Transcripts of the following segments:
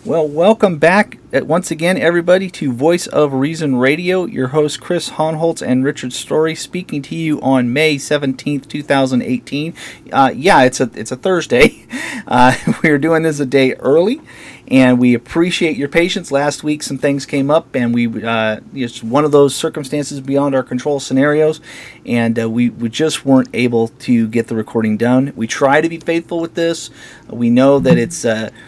Well, welcome back once again, everybody, to Voice of Reason Radio. Your hosts, Chris Honholtz and Richard Story, speaking to you on May 17th, 2018. It's a Thursday. We're doing this a day early, and we appreciate your patience. Last week, some things came up, and it's one of those circumstances beyond our control scenarios, and we just weren't able to get the recording done. We try to be faithful with this. We know that it's...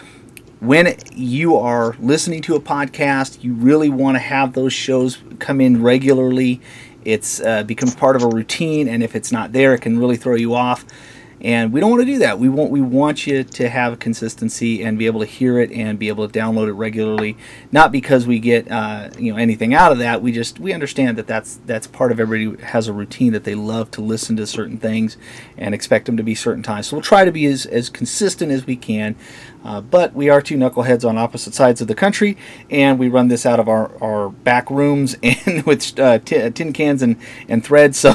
when you are listening to a podcast, you really want to have those shows come in regularly. It's becomes part of a routine, and if it's not there, it can really throw you off. And we don't want to do that. We want you to have consistency and be able to hear it and be able to download it regularly. Not because we get anything out of that. We understand that that's part of everybody has a routine that they love to listen to certain things and expect them to be certain times. So we'll try to be as consistent as we can. But we are two knuckleheads on opposite sides of the country, and we run this out of our back rooms and with tin cans and thread. So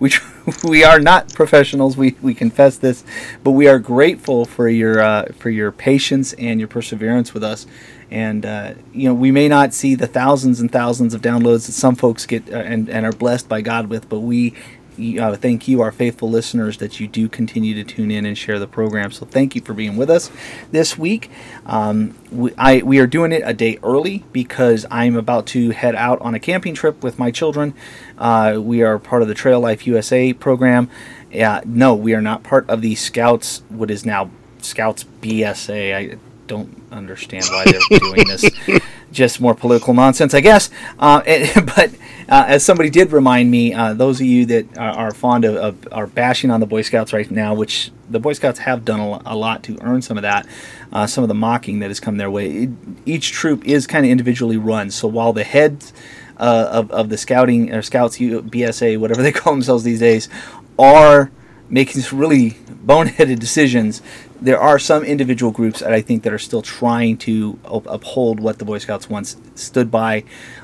we are not professionals. We confess this, but we are grateful for your patience and your perseverance with us. And we may not see the thousands and thousands of downloads that some folks get and are blessed by God with, but we thank you, our faithful listeners, that you do continue to tune in and share the program. So thank you for being with us this week. We are doing it a day early because I'm about to head out on a camping trip with my children. We are part of the Trail Life USA program. No, we are not part of the Scouts, what is now Scouts BSA. I don't understand why they're doing this. Just more political nonsense, I guess. But as somebody did remind me, those of you that are fond are bashing on the Boy Scouts right now, which the Boy Scouts have done a lot to earn some of that, some of the mocking that has come their way. Each troop is kind of individually run, so while the heads of the scouting or Scouts BSA, whatever they call themselves these days, are making some really boneheaded decisions, there are some individual groups that I think that are still trying to uphold what the Boy Scouts once stood by.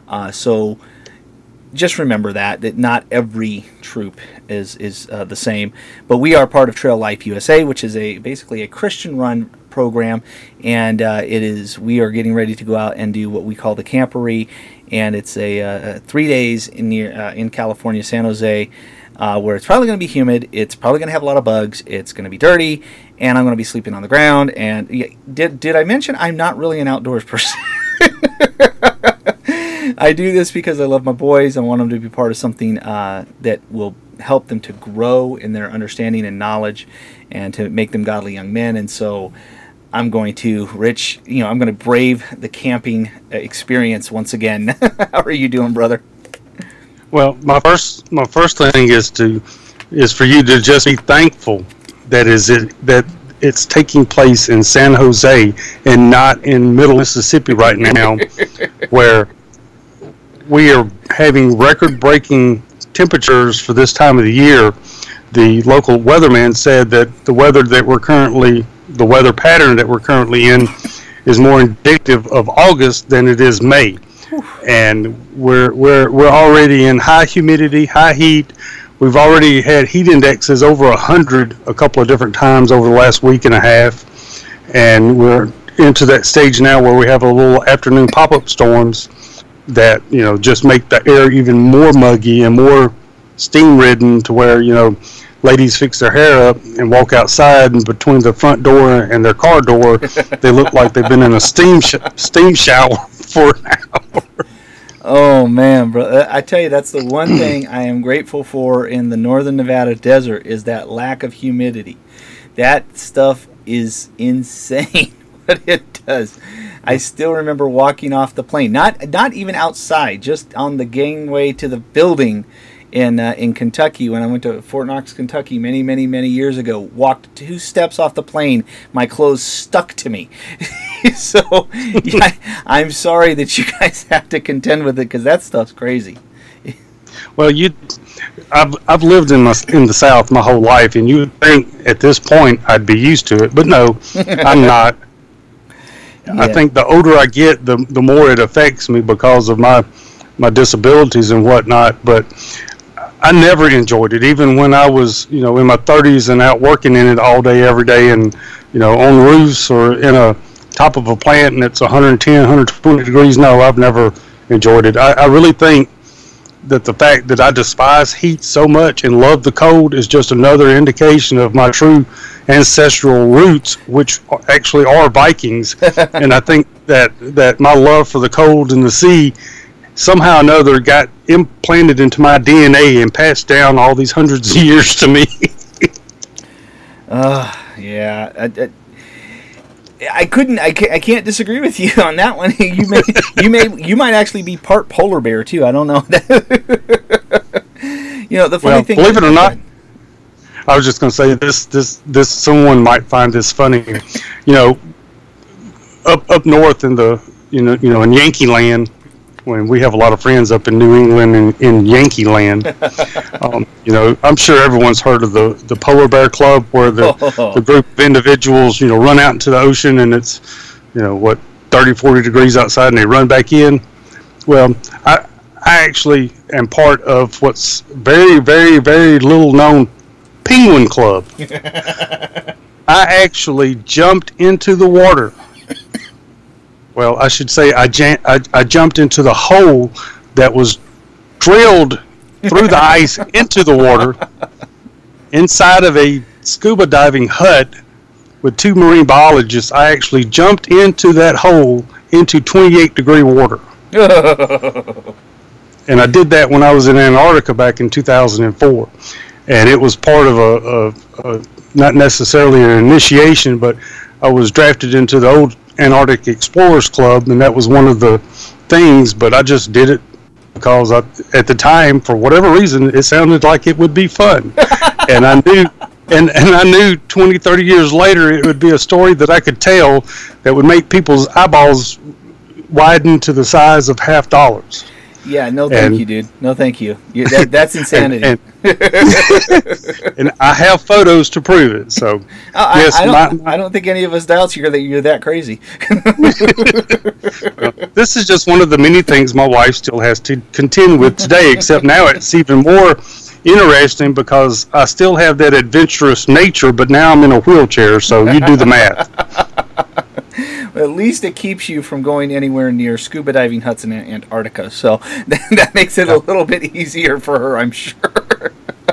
So just remember that not every troop is the same. But we are part of Trail Life USA, which is basically a Christian-run program, and we are getting ready to go out and do what we call the Camporee, and it's a 3 days in California, San Jose, where it's probably going to be humid, it's probably going to have a lot of bugs, it's going to be dirty, and I'm going to be sleeping on the ground. And did I mention I'm not really an outdoors person? I do this because I love my boys. I want them to be part of something that will help them to grow in their understanding and knowledge and to make them godly young men. And so I'm going to, Rich, I'm going to brave the camping experience once again. How are you doing, brother? Well, my first thing is for you to just be thankful that it's taking place in San Jose and not in Middle Mississippi right now, where we are having record-breaking temperatures for this time of the year. The local weatherman said that the weather pattern that we're currently in is more indicative of August than it is May. And we're already in high humidity, high heat. We've already had heat indexes over 100 a couple of different times over the last week and a half, and we're into that stage now where we have a little afternoon pop-up storms that just make the air even more muggy and more steam-ridden, to where ladies fix their hair up and walk outside, and between the front door and their car door, they look like they've been in a steam shower for an hour. Oh, man, bro. I tell you, that's the one thing I am grateful for in the northern Nevada desert is that lack of humidity. That stuff is insane what it does. I still remember walking off the plane, not even outside, just on the gangway to the building in Kentucky when I went to Fort Knox, Kentucky many, many, many years ago. Walked 2 steps off the plane, my clothes stuck to me. So yeah, I'm sorry that you guys have to contend with it, because that stuff's crazy. Well, I've lived in the South my whole life, and you would think at this point I'd be used to it, but no, I'm not. Yeah. I think the older I get, the more it affects me because of my disabilities and whatnot. But I never enjoyed it, even when I was in my 30s and out working in it all day, every day, and on roofs or in a top of a plant and it's 110, 120 degrees. No, I've never enjoyed it. I really think that the fact that I despise heat so much and love the cold is just another indication of my true ancestral roots, which actually are Vikings. And I think that my love for the cold and the sea somehow or another got implanted into my DNA and passed down all these hundreds of years to me. Yeah. I can't disagree with you on that one. You might actually be part polar bear too. I don't know. The funny thing. Believe it or not, I was just going to say this. Someone might find this funny. Up north in the in Yankee Land, when we have a lot of friends up in New England and in Yankee Land. I'm sure everyone's heard of the Polar Bear Club, where the group of individuals, run out into the ocean and it's, 30, 40 degrees outside and they run back in. Well, I actually am part of what's very, very, very little known Penguin Club. I actually jumped into the water. Well, I should say I jumped into the hole that was drilled through the ice into the water inside of a scuba diving hut with 2 marine biologists. I actually jumped into that hole into 28-degree water. And I did that when I was in Antarctica back in 2004. And it was part of a not necessarily an initiation, but I was drafted into the old Antarctic Explorers Club, and that was one of the things, but I just did it because at the time, for whatever reason, it sounded like it would be fun. And I knew and I knew 20, 30 years later it would be a story that I could tell that would make people's eyeballs widen to the size of half dollars. Yeah, no thank you, dude. No thank you. That's insanity. And I have photos to prove it. So yes, I don't think any of us doubts that you're that crazy. Well, this is just one of the many things my wife still has to contend with today, except now it's even more interesting because I still have that adventurous nature, but now I'm in a wheelchair, so you do the math. At least it keeps you from going anywhere near scuba diving huts in Antarctica, so that makes it a little bit easier for her, I'm sure.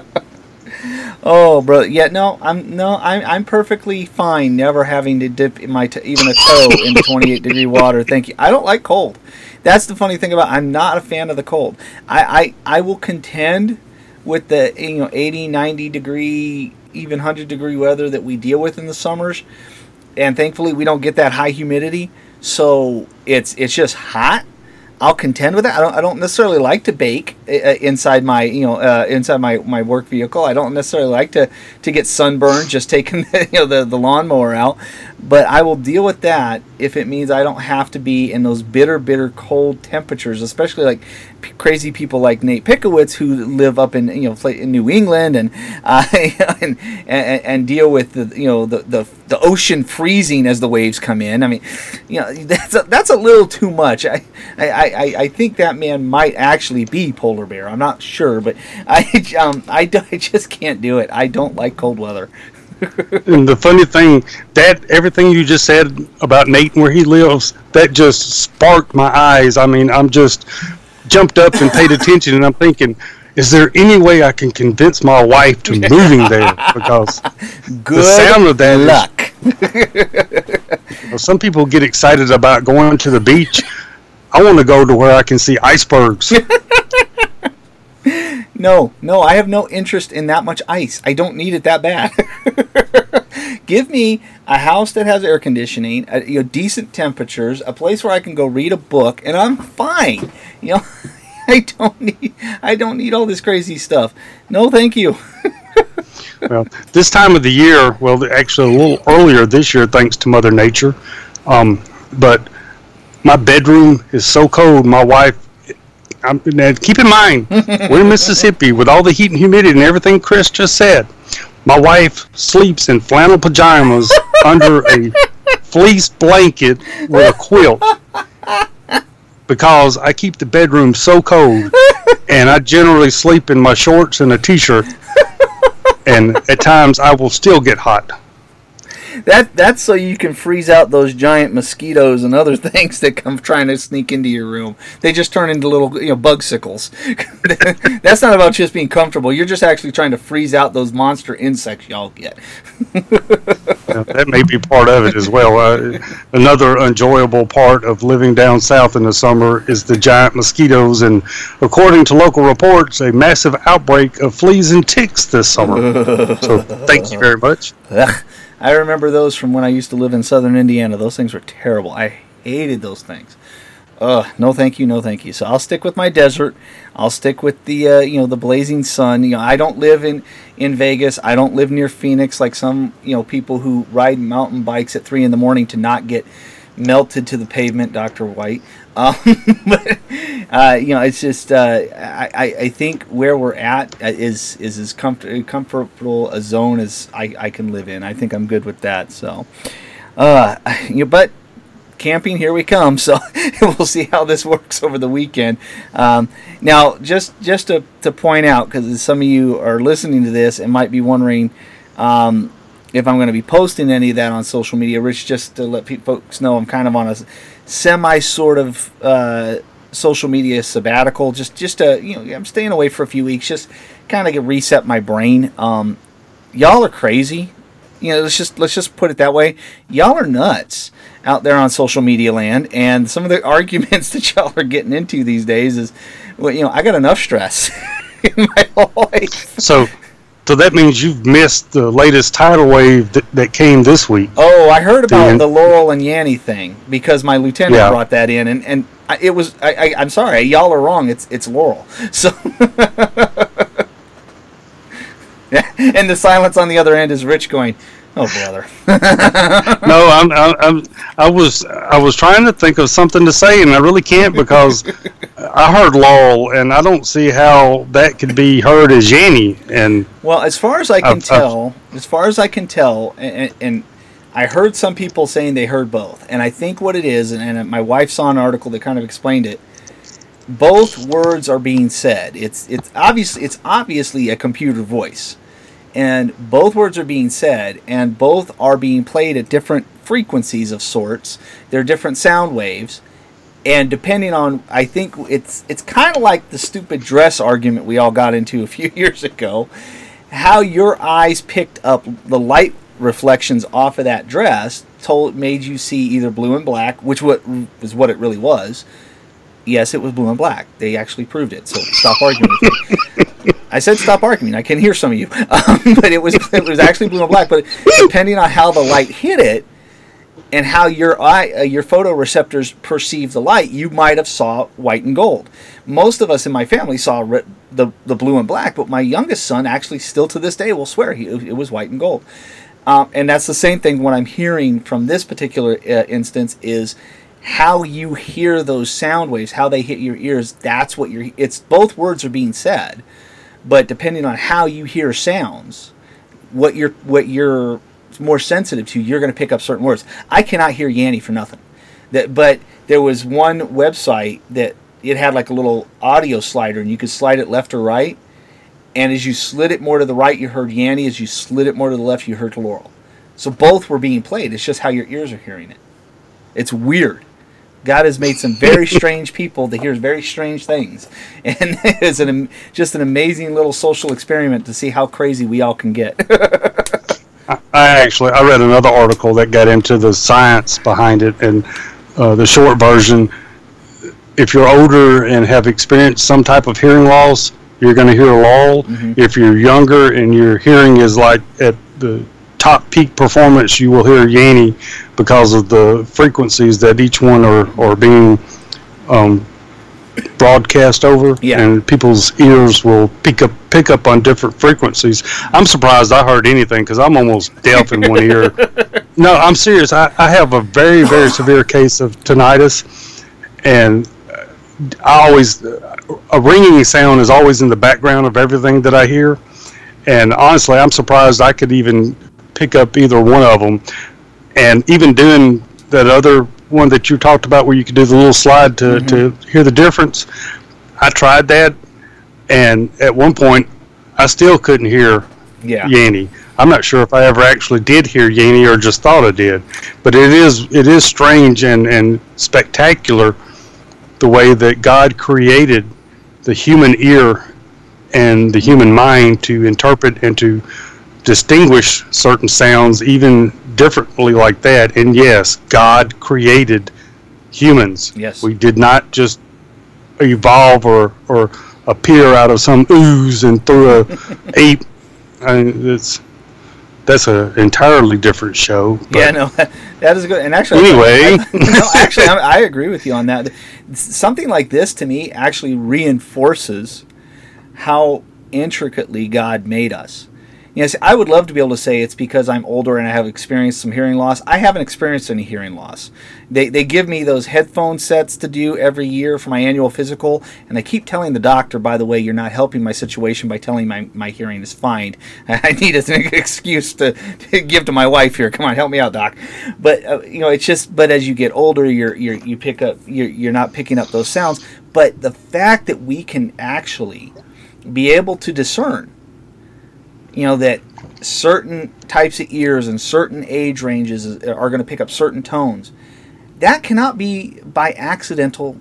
Oh, brother, yeah, I'm perfectly fine never having to dip even a toe into 28-degree water. Thank you. I don't like cold. That's the funny thing I'm not a fan of the cold. I will contend with the 80, 90 degree, even 100-degree weather that we deal with in the summers. And thankfully, we don't get that high humidity, so it's just hot. I'll contend with it. I don't necessarily like to bake inside my my work vehicle. I don't necessarily like to get sunburned just taking the lawnmower out. But I will deal with that if it means I don't have to be in those bitter cold temperatures, especially like crazy people like Nate Pickowitz who live up in in New England and deal with the ocean freezing as the waves come in. I mean, that's a little too much. I think that man might actually be polar bear. I'm not sure, but I just can't do it. I don't like cold weather. And the funny thing, that everything you just said about Nate and where he lives, that just sparked my eyes. I mean, I'm just jumped up and paid attention, and I'm thinking, is there any way I can convince my wife to moving there? Because the sound of that luck. Some people get excited about going to the beach. I want to go to where I can see icebergs. No, I have no interest in that much ice. I don't need it that bad. Give me a house that has air conditioning, decent temperatures, a place where I can go read a book, and I'm fine. I don't need all this crazy stuff. No, thank you. Well, this time of the year, actually a little earlier this year, thanks to Mother Nature, but my bedroom is so cold. My wife. Keep in mind, we're in Mississippi with all the heat and humidity and everything Chris just said. My wife sleeps in flannel pajamas under a fleece blanket with a quilt because I keep the bedroom so cold, and I generally sleep in my shorts and a t-shirt, and at times I will still get hot. That's so you can freeze out those giant mosquitoes and other things that come trying to sneak into your room. They just turn into little bug sickles. That's not about just being comfortable. You're just actually trying to freeze out those monster insects y'all get. That may be part of it as well. Another enjoyable part of living down south in the summer is the giant mosquitoes, and according to local reports, a massive outbreak of fleas and ticks this summer. So thank you very much. I remember those from when I used to live in southern Indiana. Those things were terrible. I hated those things. No thank you, no thank you. So I'll stick with my desert. I'll stick with the the blazing sun. I don't live in Vegas. I don't live near Phoenix like some people who ride mountain bikes at 3 a.m. to not get melted to the pavement, Dr. White. But it's just I think where we're at is as comfortable a zone as I can live in. I think I'm good with that. So, but camping, here we come. So we'll see how this works over the weekend. Now, just to point out, because some of you are listening to this and might be wondering if I'm going to be posting any of that on social media, Rich, just to let folks know I'm kind of on a semi sort of social media sabbatical. Just to, I'm staying away for a few weeks, just kind of reset my brain. Y'all are crazy. Let's just put it that way. Y'all are nuts out there on social media land, and some of the arguments that y'all are getting into these days is, I got enough stress in my life. So that means you've missed the latest tidal wave that came this week. Oh, I heard about the Laurel and Yanny thing because my lieutenant brought that in, and it was. I'm sorry, y'all are wrong. It's Laurel. So, and the silence on the other end is Rich going, "Oh, brother." No, I was trying to think of something to say, and I really can't because I heard Laurel, and I don't see how that could be heard as Yanny. And well, as far as I can tell, and I heard some people saying they heard both, and I think what it is, and my wife saw an article that kind of explained it. Both words are being said. It's obviously a computer voice. And both words are being said, and both are being played at different frequencies of sorts. They're different sound waves, and depending on, I think it's kind of like the stupid dress argument we all got into a few years ago. How your eyes picked up the light reflections off of that dress made you see either blue and black, which is what it really was. Yes, it was blue and black. They actually proved it. So stop arguing with me. I said stop arguing. I can hear some of you. But it was actually blue and black. But depending on how the light hit it and how your photoreceptors perceive the light, you might have saw white and gold. Most of us in my family saw the blue and black, but my youngest son actually still to this day will swear it was white and gold. And that's the same thing when I'm hearing from this particular instance is how you hear those sound waves, how they hit your ears. That's what it's both words are being said, but depending on how you hear sounds, what you're more sensitive to, you're going to pick up certain words. I cannot hear Yanny for nothing. But there was one website that it had like a little audio slider, and you could slide it left or right. And as you slid it more to the right, you heard Yanny. As you slid it more to the left, you heard Laurel. So both were being played. It's just how your ears are hearing it. It's weird. God has made some very strange people to hear very strange things. And it's just an amazing little social experiment to see how crazy we all can get. I read another article that got into the science behind it, and the short version, if you're older and have experienced some type of hearing loss, you're going to hear Laurel. Mm-hmm. If you're younger and your hearing is like at the top peak performance, you will hear Yanny because of the frequencies that each one are being broadcast over, and people's ears will pick up on different frequencies. I'm surprised I heard anything because I'm almost deaf in one ear. No, I'm serious. I have a very, very severe case of tinnitus, and a ringing sound is always in the background of everything that I hear. And honestly, I'm surprised I could even pick up either one of them. And even doing that other one that you talked about where you could do the little slide to hear the difference, I tried that, and at one point I still couldn't hear Yanny. I'm not sure if I ever actually did hear Yanny or just thought I did, but it is strange and spectacular the way that God created the human ear and the human mind to interpret and to distinguish certain sounds even differently like that. And yes, God created humans. Yes. We did not just evolve or appear out of some ooze and through a ape. I mean, that's an entirely different show. Yeah, no, that is good. And actually, anyway, I agree with you on that. Something like this to me actually reinforces how intricately God made us. Yes, I would love to be able to say it's because I'm older and I have experienced some hearing loss. I haven't experienced any hearing loss. They give me those headphone sets to do every year for my annual physical, and I keep telling the doctor, by the way, you're not helping my situation by telling my hearing is fine. I need an excuse to give to my wife here. Come on, help me out, doc. But it's just. But as you get older, you pick up. You're not picking up those sounds. But the fact that we can actually be able to discern, that certain types of ears and certain age ranges are going to pick up certain tones, that cannot be by accidental,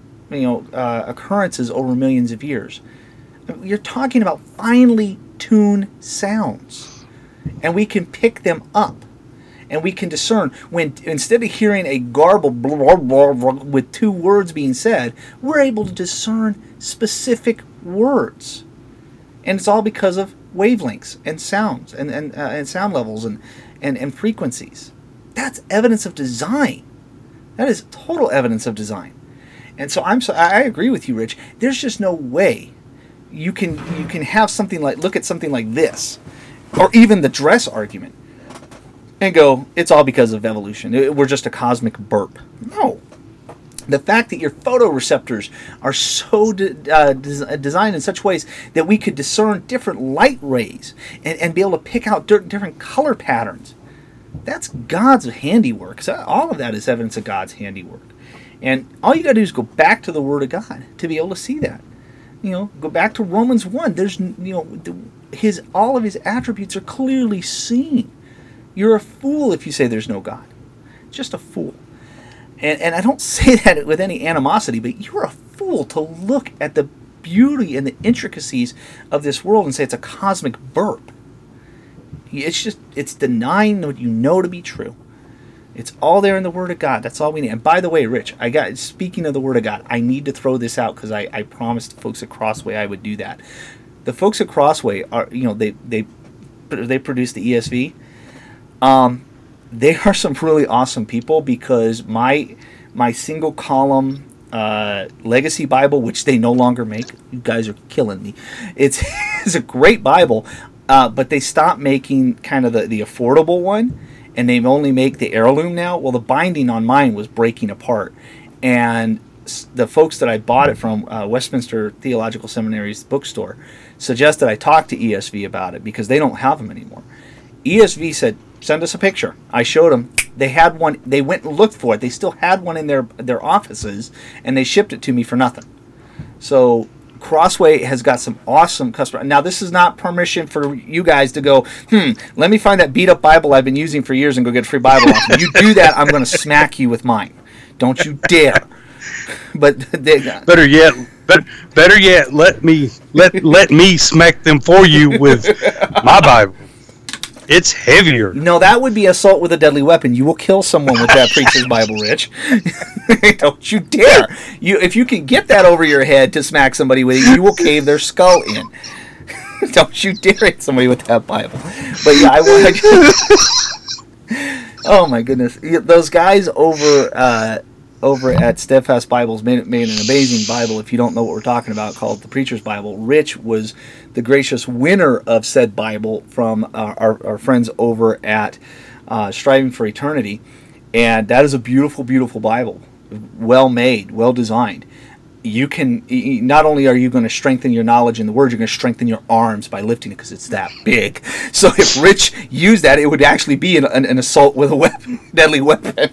occurrences over millions of years. You're talking about finely tuned sounds, and we can pick them up, and we can discern when, instead of hearing a garbled blah, blah, blah, with two words being said, we're able to discern specific words, and it's all because of wavelengths and sounds and sound levels and frequencies. That's evidence of design. That is total evidence of design. And so I agree with you, Rich. There's just no way you can have something like, look at something like this, or even the dress argument, and go, it's all because of evolution. We're just a cosmic burp. No. The fact that your photoreceptors are so designed in such ways that we could discern different light rays and be able to pick out different color patterns, that's God's handiwork. So all of that is evidence of God's handiwork. And all you got to do is go back to the Word of God to be able to see that. Go back to Romans 1. There's, all of his attributes are clearly seen. You're a fool if you say there's no God. Just a fool. And I don't say that with any animosity, but you're a fool to look at the beauty and the intricacies of this world and say it's a cosmic burp. It's denying what you know to be true. It's all there in the Word of God. That's all we need. And by the way, Rich, speaking of the Word of God, I need to throw this out because I promised the folks at Crossway I would do that. The folks at Crossway are, they produce the ESV. They are some really awesome people, because my single column Legacy Bible, which they no longer make, you guys are killing me. It's a great Bible, but they stopped making kind of the affordable one, and they only make the heirloom now. Well, the binding on mine was breaking apart, and the folks that I bought it from, Westminster Theological Seminary's bookstore, suggested I talk to ESV about it because they don't have them anymore. ESV said, send us a picture. I showed them. They had one. They went and looked for it. They still had one in their offices, and they shipped it to me for nothing. So Crossway has got some awesome customer. Now, this is not permission for you guys to go, let me find that beat-up Bible I've been using for years and go get a free Bible off. If you do that, I'm going to smack you with mine. Don't you dare. But better yet, let me smack them for you with my Bible. It's heavier. No, that would be assault with a deadly weapon. You will kill someone with that preacher's Bible, Rich. Don't you dare. If you can get that over your head to smack somebody with it, you will cave their skull in. Don't you dare hit somebody with that Bible. But yeah, I would. Oh my goodness. Those guys over at Steadfast Bibles made an amazing Bible, if you don't know what we're talking about, called the Preacher's Bible. Rich was the gracious winner of said Bible from our friends over at Striving for Eternity. And that is a beautiful, beautiful Bible. Well made, well designed. You can, not only are you going to strengthen your knowledge in the Word, you're going to strengthen your arms by lifting it because it's that big. So if Rich used that, it would actually be an assault with a weapon, deadly weapon.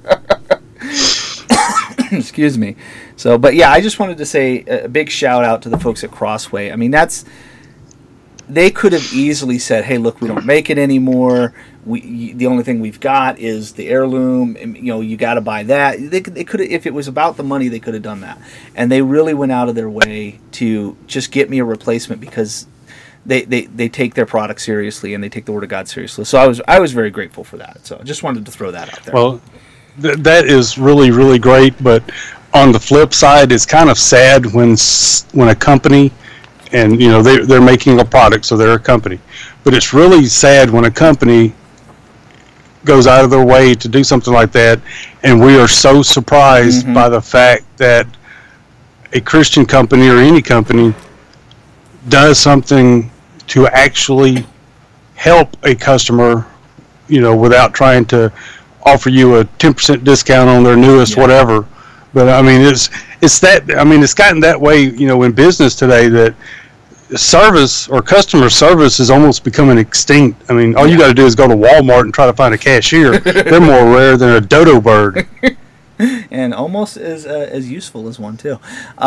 Excuse me. So, but yeah, I just wanted to say a big shout out to the folks at Crossway. I mean, they could have easily said, "Hey, look, we don't make it anymore. The only thing we've got is the heirloom. And, you got to buy that." They could have, if it was about the money, they could have done that. And they really went out of their way to just get me a replacement because they take their product seriously and they take the Word of God seriously. So I was very grateful for that. So I just wanted to throw that out there. Well, that is really, really great. But on the flip side, it's kind of sad when a company, and they're making a product, so they're a company. But it's really sad when a company goes out of their way to do something like that, and we are so surprised by the fact that a Christian company or any company does something to actually help a customer, without trying to offer you a 10% discount on their newest whatever. But I mean, it's gotten that way, in business today, that service or customer service is almost becoming extinct. I mean, all you got to do is go to Walmart and try to find a cashier. They're more rare than a dodo bird. And almost as useful as one too.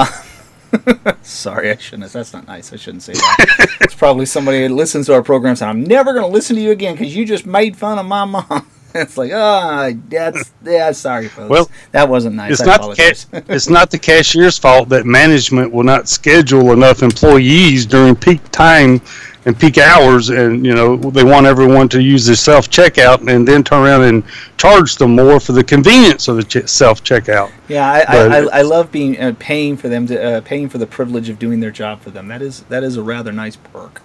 Sorry, I shouldn't have. That's not nice. I shouldn't say that. It's probably somebody that listens to our programs and I'm never going to listen to you again because you just made fun of my mom. It's like, sorry, folks. Well, that wasn't nice. I apologize. It's not the cashier's fault that management will not schedule enough employees during peak time and peak hours, and they want everyone to use the self-checkout and then turn around and charge them more for the convenience of the self-checkout. Yeah, I love paying for them to paying for the privilege of doing their job for them. That is a rather nice perk.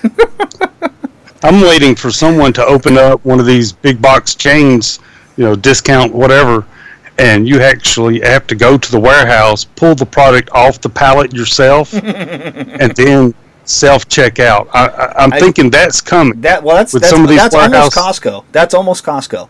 I'm waiting for someone to open up one of these big box chains, discount whatever, and you actually have to go to the warehouse, pull the product off the pallet yourself, and then self-check out. I'm thinking that's coming. That's some of these almost Costco. That's almost Costco.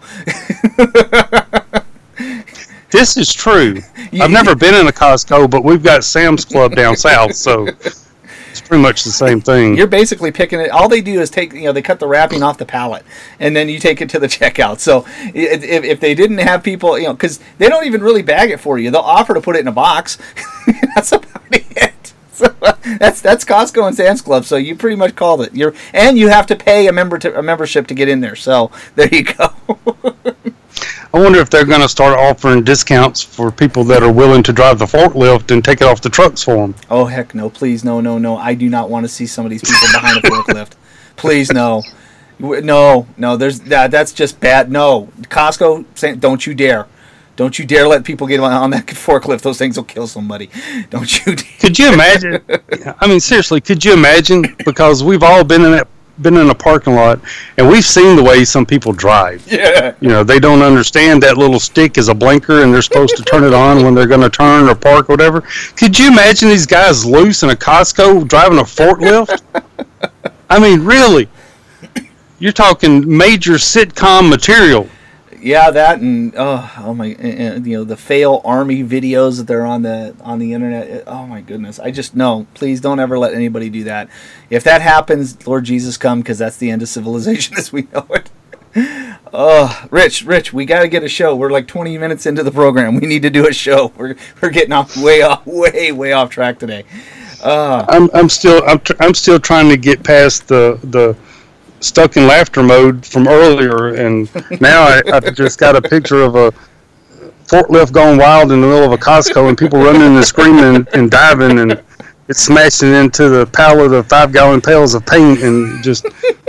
This is true. I've never been in a Costco, but we've got Sam's Club down south, so it's pretty much the same thing. You're basically picking it. All they do is take, they cut the wrapping off the pallet, and then you take it to the checkout. So if they didn't have people, because they don't even really bag it for you, they'll offer to put it in a box. That's about it. So that's Costco and Sam's Club. So you pretty much called it. And you have to pay a membership to get in there. So there you go. I wonder if they're going to start offering discounts for people that are willing to drive the forklift and take it off the trucks for them. Oh, heck no. Please, no. I do not want to see some of these people behind a forklift. Please, no. No, that's just bad. No. Costco, don't you dare. Don't you dare let people get on that forklift. Those things will kill somebody. Don't you dare. Could you imagine? I mean, seriously, could you imagine? Because we've all been in a parking lot, and we've seen the way some people drive. Yeah. They don't understand that little stick is a blinker, and they're supposed to turn it on when they're going to turn or park or whatever. Could you imagine these guys loose in a Costco driving a forklift? I mean, really? You're talking major sitcom material. Yeah, that and oh my, the fail army videos that they're on the internet. Oh my goodness! Please don't ever let anybody do that. If that happens, Lord Jesus, come, because that's the end of civilization as we know it. Oh, Rich, we got to get a show. We're like 20 minutes into the program. We need to do a show. We're getting way off track today. I'm still trying to get past the stuck in laughter mode from earlier, and now I've just got a picture of a forklift going wild in the middle of a Costco and people running and screaming and diving, and it's smashing into the pallet of 5-gallon pails of paint and just.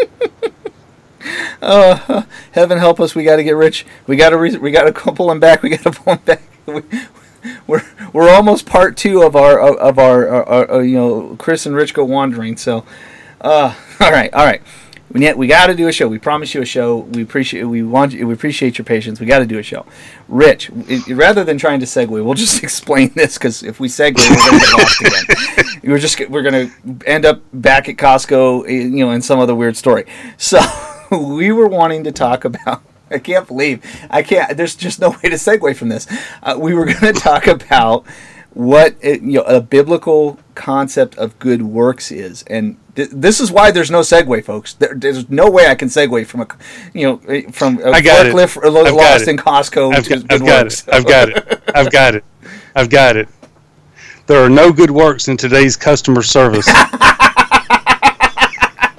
Heaven help us! We got to get Rich. We got to pull him back. We got to pull him back. We're almost part 2 of our Chris and Rich Go Wandering. So, all right. We got to do a show. We promise you a show. We appreciate your patience. We got to do a show. Rich, rather than trying to segue, we'll just explain this, because if we segue, we're going to get lost again. We're going to end up back at Costco, in some other weird story. So we were wanting to talk about. I can't believe there's just no way to segue from this. We were going to talk about what a biblical concept of good works is, and this is why there's no segue, folks. There's no way I can segue from a forklift lost in Costco to good works. I've got it. There are no good works in today's customer service.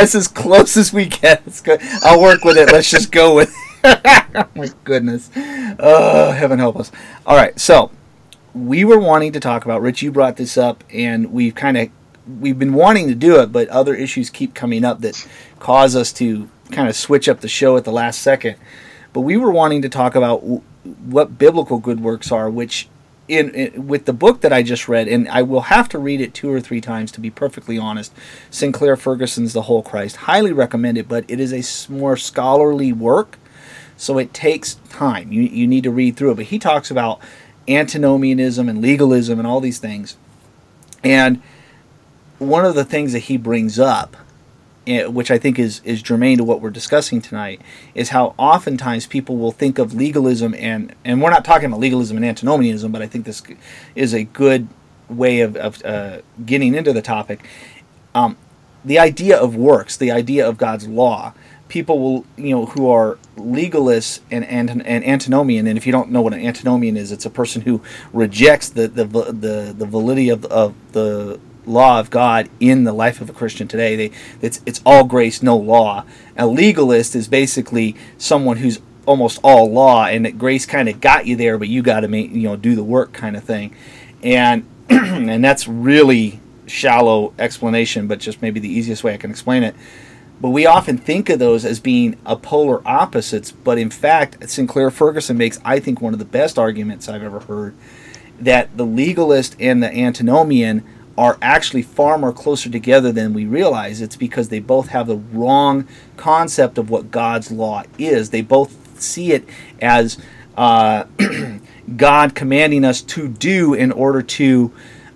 That's as close as we get. I'll work with it. Let's just go with it. Oh, my goodness. Oh, heaven help us. All right, so we were wanting to talk about, Rich, you brought this up, and we've been wanting to do it, but other issues keep coming up that cause us to kind of switch up the show at the last second. But we were wanting to talk about what biblical good works are, which with the book that I just read, and I will have to read it 2 or 3 times to be perfectly honest, Sinclair Ferguson's The Whole Christ. Highly recommend it, but it is a more scholarly work, so it takes time. You need to read through it. But he talks about antinomianism and legalism and all these things. And one of the things that he brings up, which I think is germane to what we're discussing tonight, is how oftentimes people will think of legalism, and we're not talking about legalism and antinomianism, but I think this is a good way of getting into the topic. The idea of works, the idea of God's law. People will, who are legalists and antinomian, and if you don't know what an antinomian is, it's a person who rejects the validity of the law of God in the life of a Christian today. It's all grace, no law. A legalist is basically someone who's almost all law, and that grace kind of got you there, but you got to do the work kind of thing. And and that's really shallow explanation, but just maybe the easiest way I can explain it. But we often think of those as being polar opposites, but in fact, Sinclair Ferguson makes, I think, one of the best arguments I've ever heard, that the legalist and the antinomian are actually far more closer together than we realize. It's because they both have the wrong concept of what God's law is. They both see it as God commanding us to do in order to,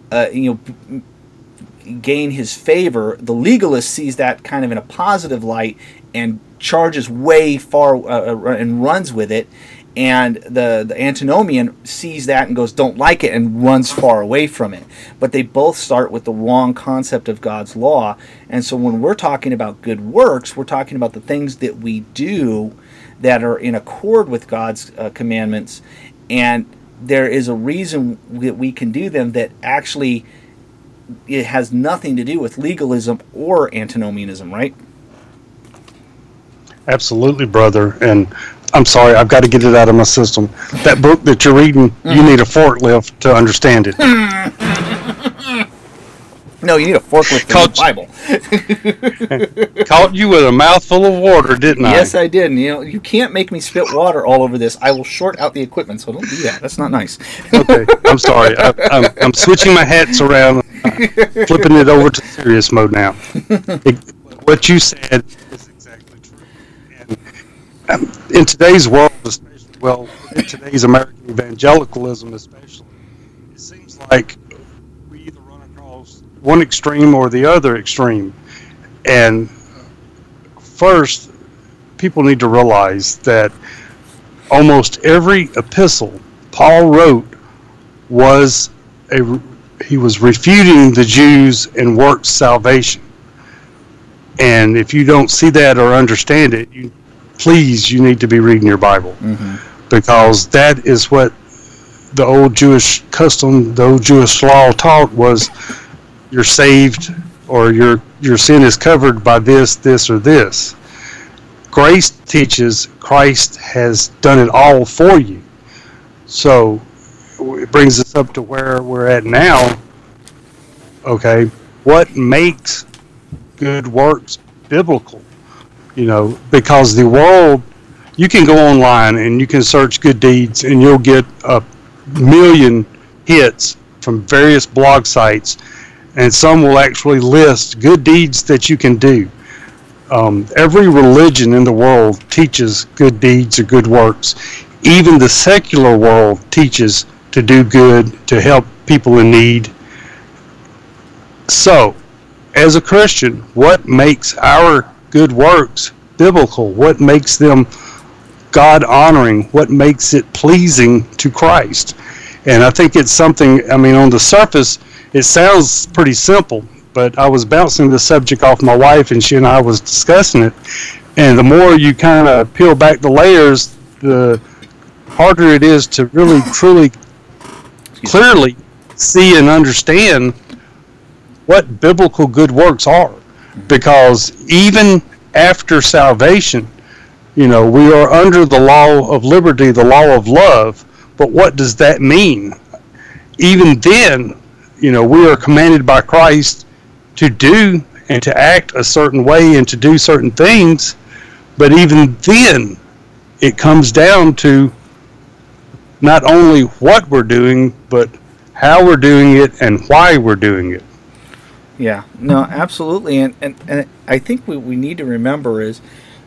gain his favor. The legalist sees that kind of in a positive light and charges way far and runs with it. And the antinomian sees that and goes, don't like it, and runs far away from it. But they both start with the wrong concept of God's law. And so when we're talking about good works, we're talking about the things that we do that are in accord with God's commandments. And there is a reason that we can do them that actually it has nothing to do with legalism or antinomianism, right? Absolutely, brother. And I'm sorry, I've got to get it out of my system. That book that you're reading, you need a forklift to understand it. No, you need a forklift for the Bible. Caught you with a mouthful of water, didn't I? Yes, I did. And, you can't make me spit water all over this. I will short out the equipment, so don't do that. That's not nice. Okay, I'm sorry. I'm switching my hats around, flipping it over to serious mode now. What you said is exactly true. And in today's world, especially, in today's American evangelicalism especially, it seems like we either run across one extreme or the other extreme. And first, people need to realize that almost every epistle Paul wrote he was refuting the Jews and works salvation. And if you don't see that or understand it, you need to be reading your Bible, because that is what the old Jewish custom, the old Jewish law taught was: you're saved, or your sin is covered by this, or this. Grace teaches Christ has done it all for you. So it brings us up to where we're at now. Okay, what makes good works biblical? Because the world, you can go online and you can search good deeds and you'll get 1,000,000 hits from various blog sites, and some will actually list good deeds that you can do. Every religion in the world teaches good deeds or good works. Even the secular world teaches to do good, to help people in need. So, as a Christian, what makes our good works biblical? What makes them God-honoring? What makes it pleasing to Christ? And I think it's something, on the surface, it sounds pretty simple, but I was bouncing the subject off my wife, and she and I was discussing it. And the more you kind of peel back the layers, the harder it is to really, truly, clearly see and understand what biblical good works are. because even after salvation, we are under the law of liberty, the law of love. But what does that mean? Even then, we are commanded by Christ to do and to act a certain way and to do certain things. But even then, it comes down to not only what we're doing, but how we're doing it and why we're doing it. Yeah, no, absolutely. And I think what we need to remember is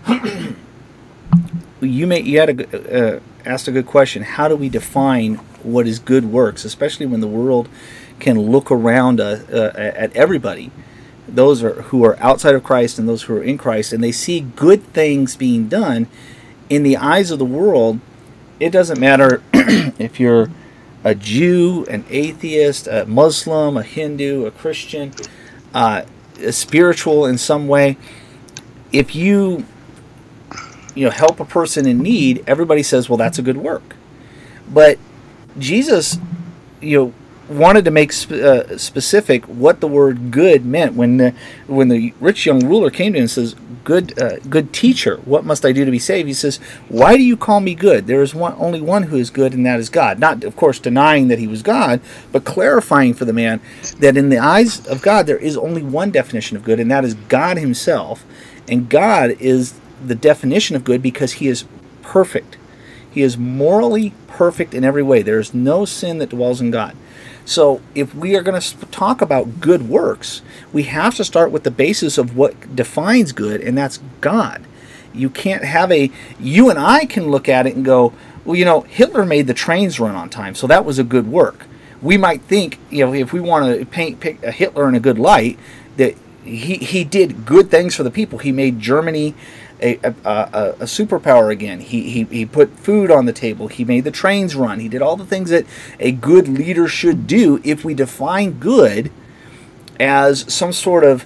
you had asked a good question. How do we define what is good works, especially when the world can look around at everybody, those who are outside of Christ and those who are in Christ, and they see good things being done in the eyes of the world. It doesn't matter if you're a Jew, an atheist, a Muslim, a Hindu, a Christian, a spiritual in some way. If you help a person in need, everybody says, well, that's a good work. But Jesus, wanted to make specific what the word good meant. When the rich young ruler came to him and says, good teacher, what must I do to be saved? He says, why do you call me good? There is only one who is good, and that is God. Not, of course, denying that he was God, but clarifying for the man that in the eyes of God there is only one definition of good, and that is God himself. And God is the definition of good because he is perfect. He is morally perfect in every way. There is no sin that dwells in God. So if we are going to talk about good works, we have to start with the basis of what defines good, and that's God. You can't have you and I can look at it and go, well, Hitler made the trains run on time, so that was a good work. We might think, if we want to paint Hitler in a good light, that he did good things for the people. He made Germany a superpower again. He put food on the table. He made the trains run. He did all the things that a good leader should do if we define good as some sort of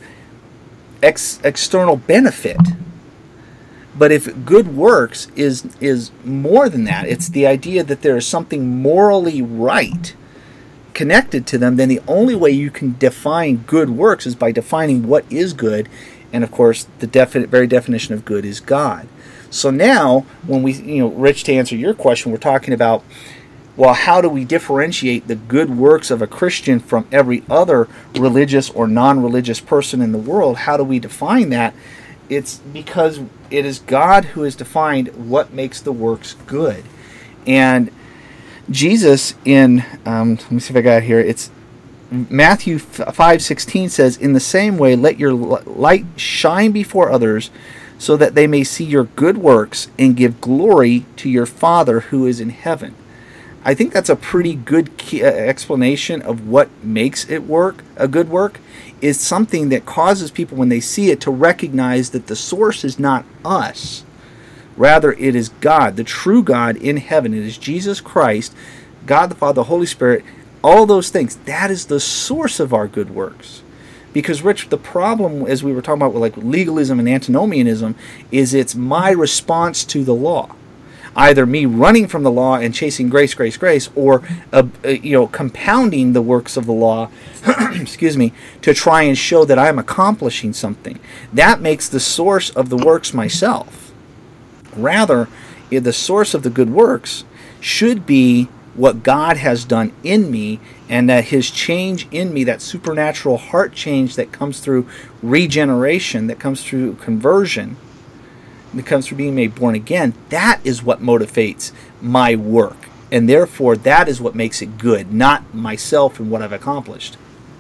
external benefit. But if good works is more than that, it's the idea that there is something morally right connected to them, then the only way you can define good works is by defining what is good. And of course, the very definition of good is God. So now, when we, Rich, to answer your question, we're talking about, well, how do we differentiate the good works of a Christian from every other religious or non-religious person in the world? How do we define that? It's because it is God who has defined what makes the works good. And Jesus in, let me see if I got it here, it's Matthew 5:16 says, in the same way, let your light shine before others so that they may see your good works and give glory to your Father who is in heaven. I think that's a pretty good explanation of what makes it work. A good work is something that causes people, when they see it, to recognize that the source is not us. Rather, it is God, the true God in heaven. It is Jesus Christ, God the Father, the Holy Spirit, all those things. That is the source of our good works. Because, Rich, the problem, as we were talking about with like legalism and antinomianism, is it's my response to the law. Either me running from the law and chasing grace, grace, grace, or compounding the works of the law, excuse me, to try and show that I'm accomplishing something. That makes the source of the works myself. Rather, the source of the good works should be what God has done in me, and that his change in me, that supernatural heart change that comes through regeneration, that comes through conversion, that comes through being made born again, that is what motivates my work. And therefore, that is what makes it good, not myself and what I've accomplished.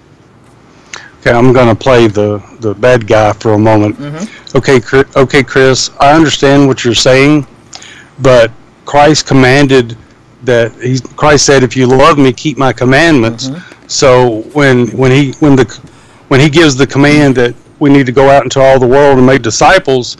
Okay, I'm going to play the bad guy for a moment. Mm-hmm. Okay, Chris, I understand what you're saying, but Christ commanded Christ said, if you love me, keep my commandments. Mm-hmm. So when he gives the command that we need to go out into all the world and make disciples,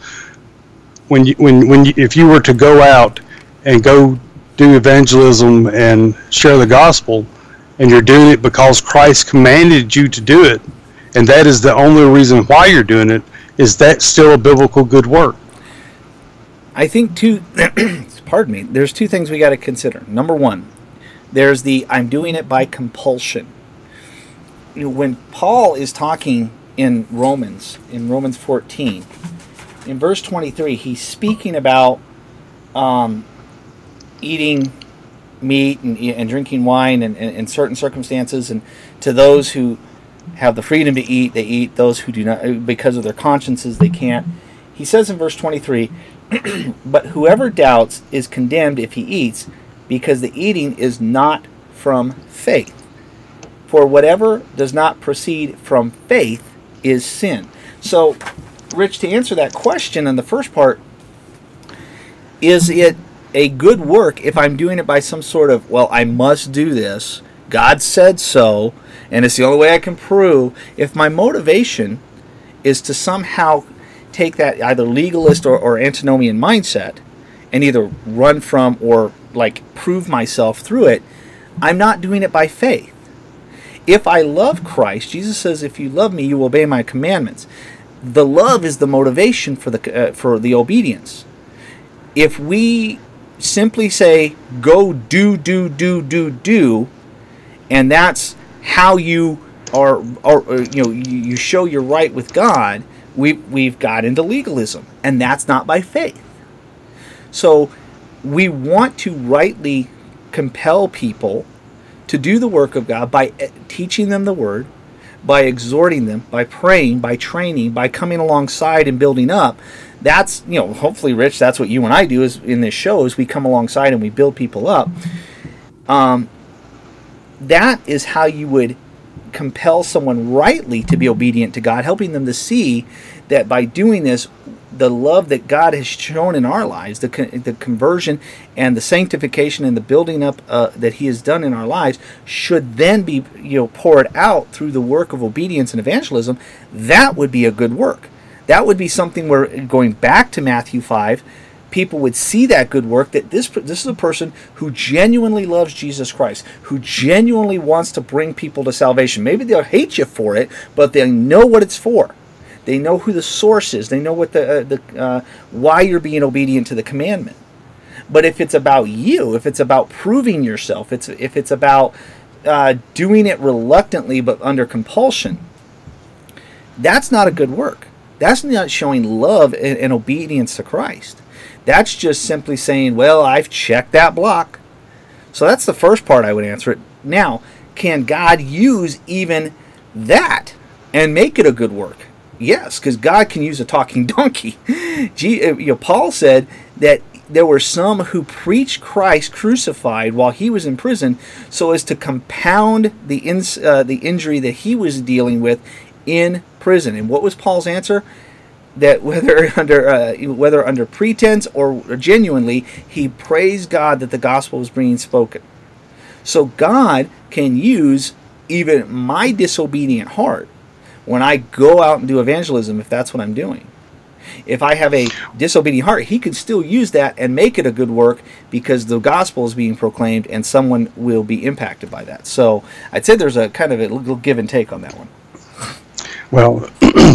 if you were to go out and go do evangelism and share the gospel, and you're doing it because Christ commanded you to do it, and that is the only reason why you're doing it, is that still a biblical good work? I think there's two things we got to consider. Number one, there's I'm doing it by compulsion. When Paul is talking in Romans 14. In verse 23, he's speaking about eating meat and drinking wine and in certain circumstances, and to those who have the freedom to eat, they eat. Those who do not, because of their consciences, they can't. He says in verse 23, but whoever doubts is condemned if he eats, because the eating is not from faith. For whatever does not proceed from faith is sin. So, Rich, to answer that question on the first part, is it a good work if I'm doing it by some sort of, well, I must do this, God said so, and it's the only way I can prove? If my motivation is to somehow take that either legalist or antinomian mindset and either run from or like prove myself through it, I'm not doing it by faith. If I love Christ, Jesus says, if you love me, you will obey my commandments. The love is the motivation for the obedience. If we simply say, go do, and that's how you are, you show you're right with God, we've got into legalism, and that's not by faith. So we want to rightly compel people to do the work of God by teaching them the Word, by exhorting them, by praying, by training, by coming alongside and building up. That's, hopefully, Rich, that's what you and I do is in this show, is we come alongside and we build people up. That is how you would compel someone rightly to be obedient to God, helping them to see that by doing this, the love that God has shown in our lives, the conversion and the sanctification and the building up that He has done in our lives, should then be poured out through the work of obedience and evangelism. That would be a good work. That would be something where, going back to Matthew 5, people would see that good work, that this is a person who genuinely loves Jesus Christ, who genuinely wants to bring people to salvation. Maybe they'll hate you for it, but they know what it's for. They know who the source is. They know what why you're being obedient to the commandment. But if it's about you, if it's about proving yourself, if it's about doing it reluctantly but under compulsion, that's not a good work. That's not showing love and obedience to Christ. That's just simply saying, well, I've checked that block. So that's the first part I would answer it. Now, can God use even that and make it a good work? Yes, because God can use a talking donkey. Paul said that there were some who preached Christ crucified while he was in prison, so as to compound the injury that he was dealing with in prison. And what was Paul's answer? That whether under pretense or genuinely, he praised God that the gospel was being spoken. So God can use even my disobedient heart when I go out and do evangelism, if that's what I'm doing. If I have a disobedient heart, He could still use that and make it a good work, because the gospel is being proclaimed and someone will be impacted by that. So I'd say there's a kind of a little give and take on that one. Well,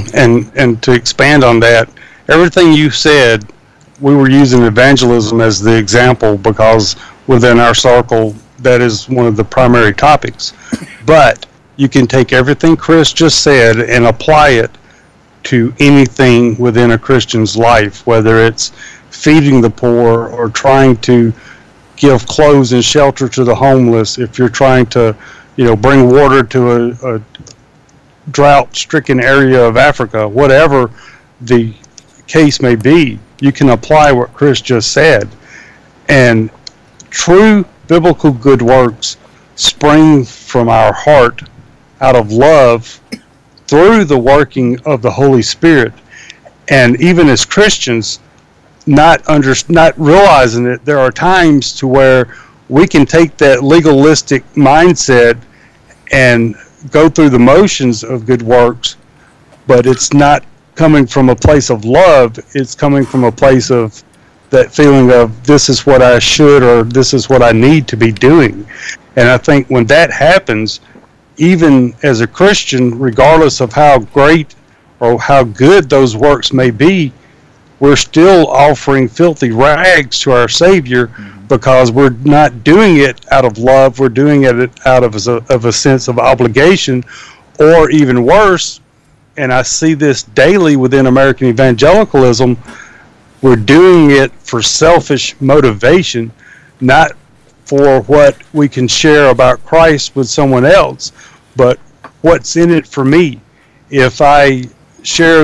and to expand on that, everything you said, we were using evangelism as the example because within our circle, that is one of the primary topics. But you can take everything Chris just said and apply it to anything within a Christian's life, whether it's feeding the poor or trying to give clothes and shelter to the homeless, if you're trying to, bring water to a drought-stricken area of Africa, whatever the case may be, you can apply what Chris just said. And true biblical good works spring from our heart out of love through the working of the Holy Spirit. And even as Christians, not realizing it, there are times to where we can take that legalistic mindset and go through the motions of good works, but it's not coming from a place of love. It's coming from a place of that feeling of, this is what I should, or this is what I need to be doing. And I think when that happens, even as a Christian, regardless of how great or how good those works may be, we're still offering filthy rags to our Savior, because we're not doing it out of love. We're doing it out of a sense of obligation, or even worse, and I see this daily within American evangelicalism. We're doing it for selfish motivation, not for what we can share about Christ with someone else, but what's in it for me. If I share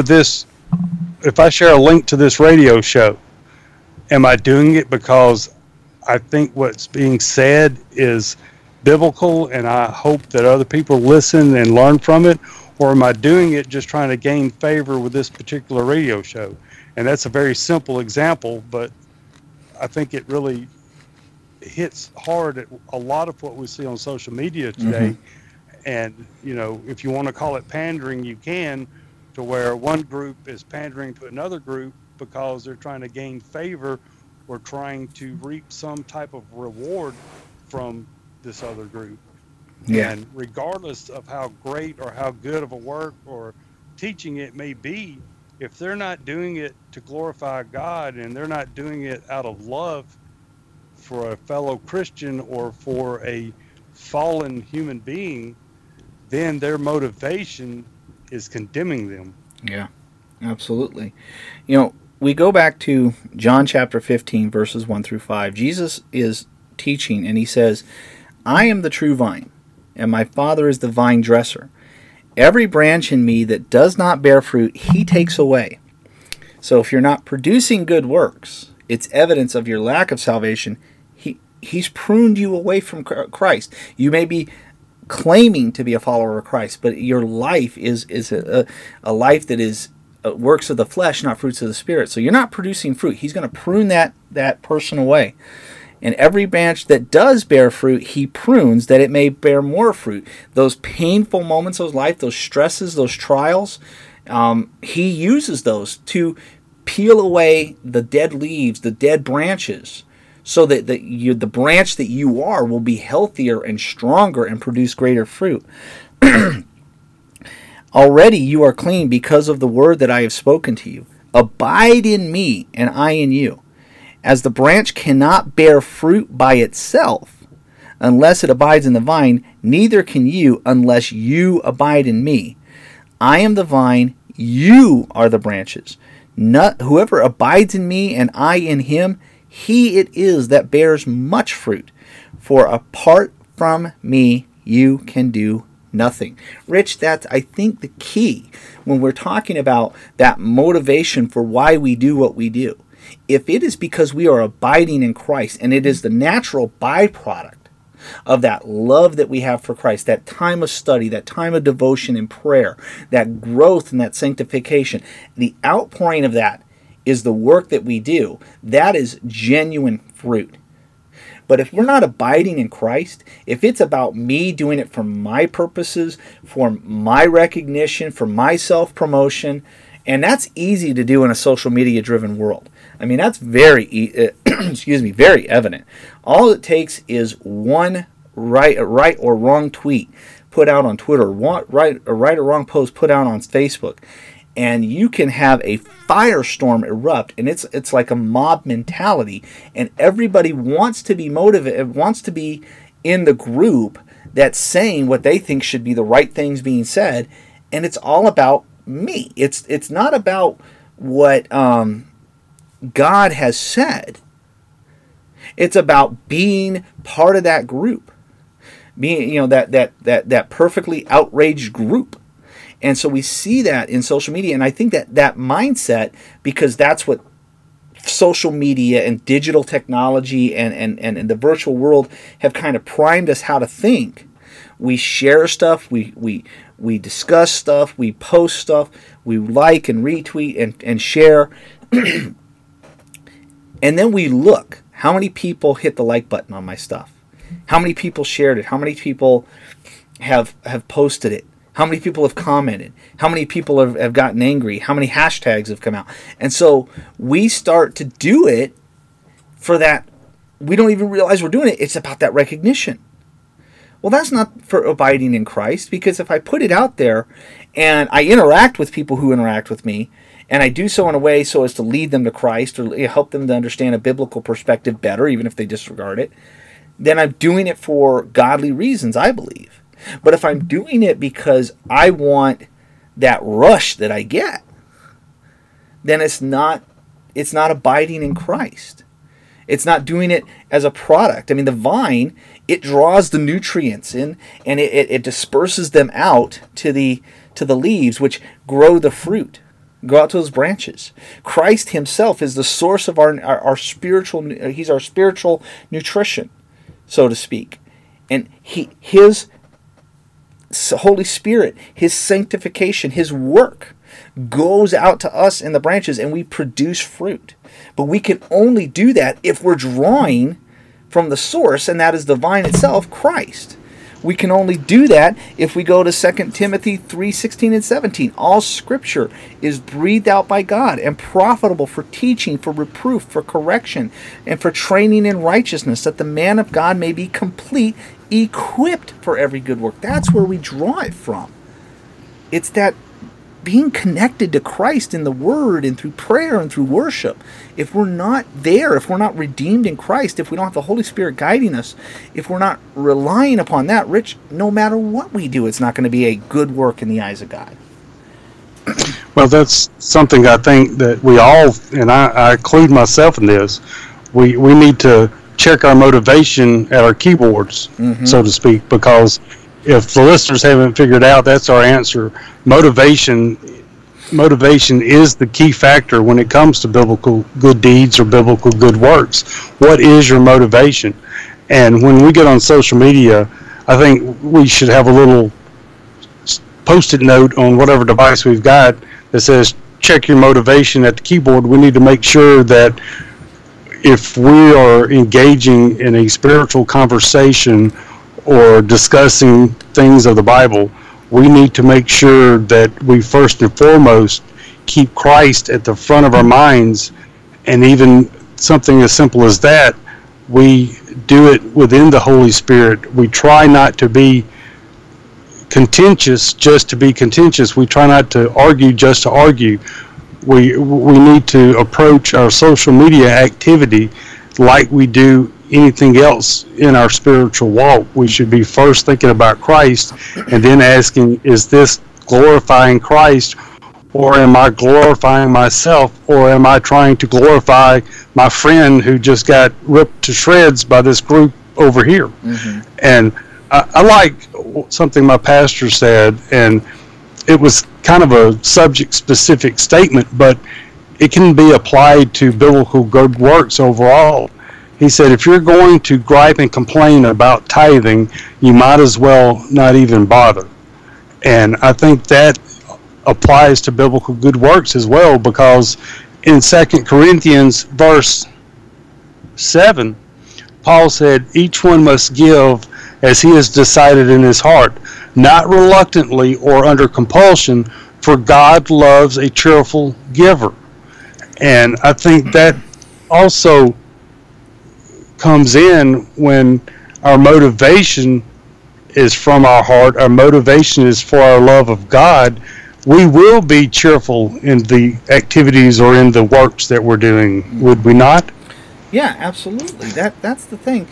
a link to this radio show, am I doing it because I think what's being said is biblical and I hope that other people listen and learn from it? Or am I doing it just trying to gain favor with this particular radio show? And that's a very simple example, but I think it really hits hard at a lot of what we see on social media today. And, if you want to call it pandering, you can, to where one group is pandering to another group because they're trying to gain favor or trying to reap some type of reward from this other group. Yeah. And regardless of how great or how good of a work or teaching it may be, if they're not doing it to glorify God and they're not doing it out of love for a fellow Christian or for a fallen human being, then their motivation is condemning them. Yeah, absolutely. We go back to John chapter 15, verses 1 through 5. Jesus is teaching, and he says, I am the true vine, and my Father is the vine dresser. Every branch in me that does not bear fruit, he takes away. So if you're not producing good works, it's evidence of your lack of salvation. He's pruned you away from Christ. You may be claiming to be a follower of Christ, but your life is a life that is works of the flesh, not fruits of the Spirit. So you're not producing fruit. He's going to prune that person away. And every branch that does bear fruit, he prunes that it may bear more fruit. Those painful moments of life, those stresses, those trials, he uses those to peel away the dead leaves, the dead branches, so that the branch that you are will be healthier and stronger and produce greater fruit. Already you are clean because of the word that I have spoken to you. Abide in me, and I in you. As the branch cannot bear fruit by itself unless it abides in the vine, neither can you unless you abide in me. I am the vine, you are the branches. Whoever abides in me and I in him, he it is that bears much fruit. For apart from me, you can do nothing. Rich, that's, I think, the key when we're talking about that motivation for why we do what we do. If it is because we are abiding in Christ, and it is the natural byproduct of that love that we have for Christ, that time of study, that time of devotion and prayer, that growth and that sanctification, the outpouring of that is the work that we do. That is genuine fruit. But if we're not abiding in Christ, if it's about me doing it for my purposes, for my recognition, for my self-promotion, and that's easy to do in a social media-driven world. I mean, that's very, very evident. All it takes is one right or wrong tweet put out on Twitter, right or wrong post put out on Facebook, and you can have a firestorm erupt, and it's like a mob mentality, and everybody wants to be motivated, wants to be in the group that's saying what they think should be the right things being said, and it's all about me. It's not about what God has said. It's about being part of that group, being that perfectly outraged group. And so we see that in social media, and I think that mindset, because that's what social media and digital technology and the virtual world have kind of primed us how to think. We share stuff, we discuss stuff, we post stuff, we like and retweet and share. And then we look, how many people hit the like button on my stuff? How many people shared it? How many people have posted it? How many people have commented? How many people have gotten angry? How many hashtags have come out? And so we start to do it for that. We don't even realize we're doing it. It's about that recognition. Well, that's not for abiding in Christ, because if I put it out there and I interact with people who interact with me, and I do so in a way so as to lead them to Christ or help them to understand a biblical perspective better, even if they disregard it, then I'm doing it for godly reasons, I believe. But if I'm doing it because I want that rush that I get, then it's not abiding in Christ. It's not doing it as a product. I mean, the vine, it draws the nutrients in, and it disperses them out to the leaves, which grow the fruit, go out to those branches. Christ himself is the source of our spiritual, he's our spiritual nutrition, so to speak. And his Holy Spirit, his sanctification, his work goes out to us in the branches, and we produce fruit. But we can only do that if we're drawing from the source, and that is the vine itself, Christ. We can only do that if we go to 2 Timothy 3:16 and 17. All Scripture is breathed out by God and profitable for teaching, for reproof, for correction, and for training in righteousness, that the man of God may be complete, equipped for every good work. That's where we draw it from. It's that being connected to Christ in the Word and through prayer and through worship. If we're not there, if we're not redeemed in Christ, if we don't have the Holy Spirit guiding us, if we're not relying upon that, Rich, no matter what we do, it's not going to be a good work in the eyes of God. Well, that's something I think that we all, and I include myself in this, we need to check our motivation at our keyboards, so to speak, because if the listeners haven't figured out, that's our answer. Motivation is the key factor when it comes to biblical good deeds or biblical good works. What is your motivation? And when we get on social media, I think we should have a little post-it note on whatever device we've got that says, check your motivation at the keyboard. We need to make sure that if we are engaging in a spiritual conversation or discussing things of the Bible, we need to make sure that we first and foremost keep Christ at the front of our minds, and even something as simple as that, we do it within the Holy Spirit. We try not to be contentious just to be contentious. We try not to argue just to argue. We need to approach our social media activity like we do anything else in our spiritual walk. We should be first thinking about Christ and then asking, is this glorifying Christ, or am I glorifying myself, or am I trying to glorify my friend who just got ripped to shreds by this group over here? And I like something my pastor said, and it was kind of a subject-specific statement, but it can be applied to biblical good works overall. He said, if you're going to gripe and complain about tithing, you might as well not even bother. And I think that applies to biblical good works as well, because in 2 Corinthians verse 7, Paul said, each one must give as he has decided in his heart, not reluctantly or under compulsion, for God loves a cheerful giver. And I think that also comes in when our motivation is from our heart, our motivation is for our love of God. We will be cheerful in the activities or in the works that we're doing, would we not? Yeah, absolutely. That's the thing.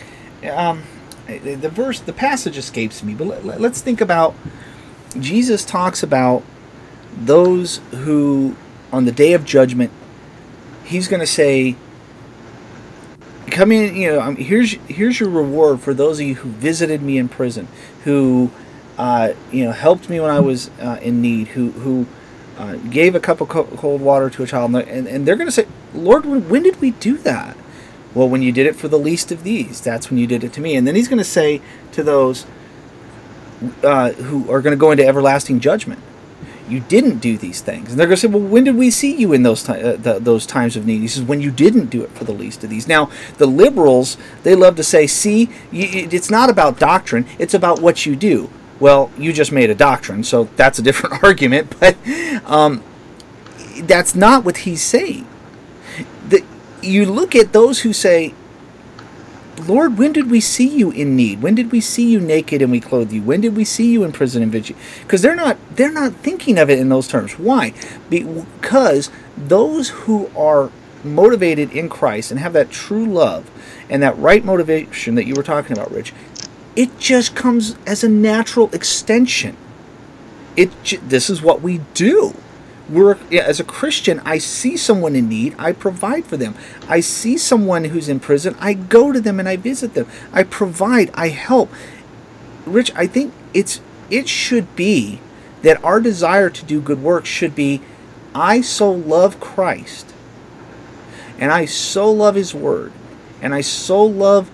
The passage escapes me, but let's think about, Jesus talks about those who, on the day of judgment, he's going to say, come in, here's your reward for those of you who visited me in prison, who helped me when I was in need, who gave a cup of cold water to a child, and they're going to say, Lord, when did we do that? Well, when you did it for the least of these, that's when you did it to me. And then he's going to say to those who are going to go into everlasting judgment, you didn't do these things. And they're going to say, well, when did we see you in those times of need? He says, when you didn't do it for the least of these. Now, the liberals, they love to say, see, it's not about doctrine, it's about what you do. Well, you just made a doctrine, so that's a different argument, but that's not what he's saying. You look at those who say, Lord, when did we see you in need? When did we see you naked and we clothed you? When did we see you in prison and visit you? Because they're not thinking of it in those terms. Why? Because those who are motivated in Christ and have that true love and that right motivation that you were talking about, Rich, it just comes as a natural extension This is what we do. As a Christian, I see someone in need, I provide for them. I see someone who's in prison, I go to them and I visit them. I provide, I help. Rich, I think it should be that our desire to do good work should be, I so love Christ, and I so love His Word, and I so love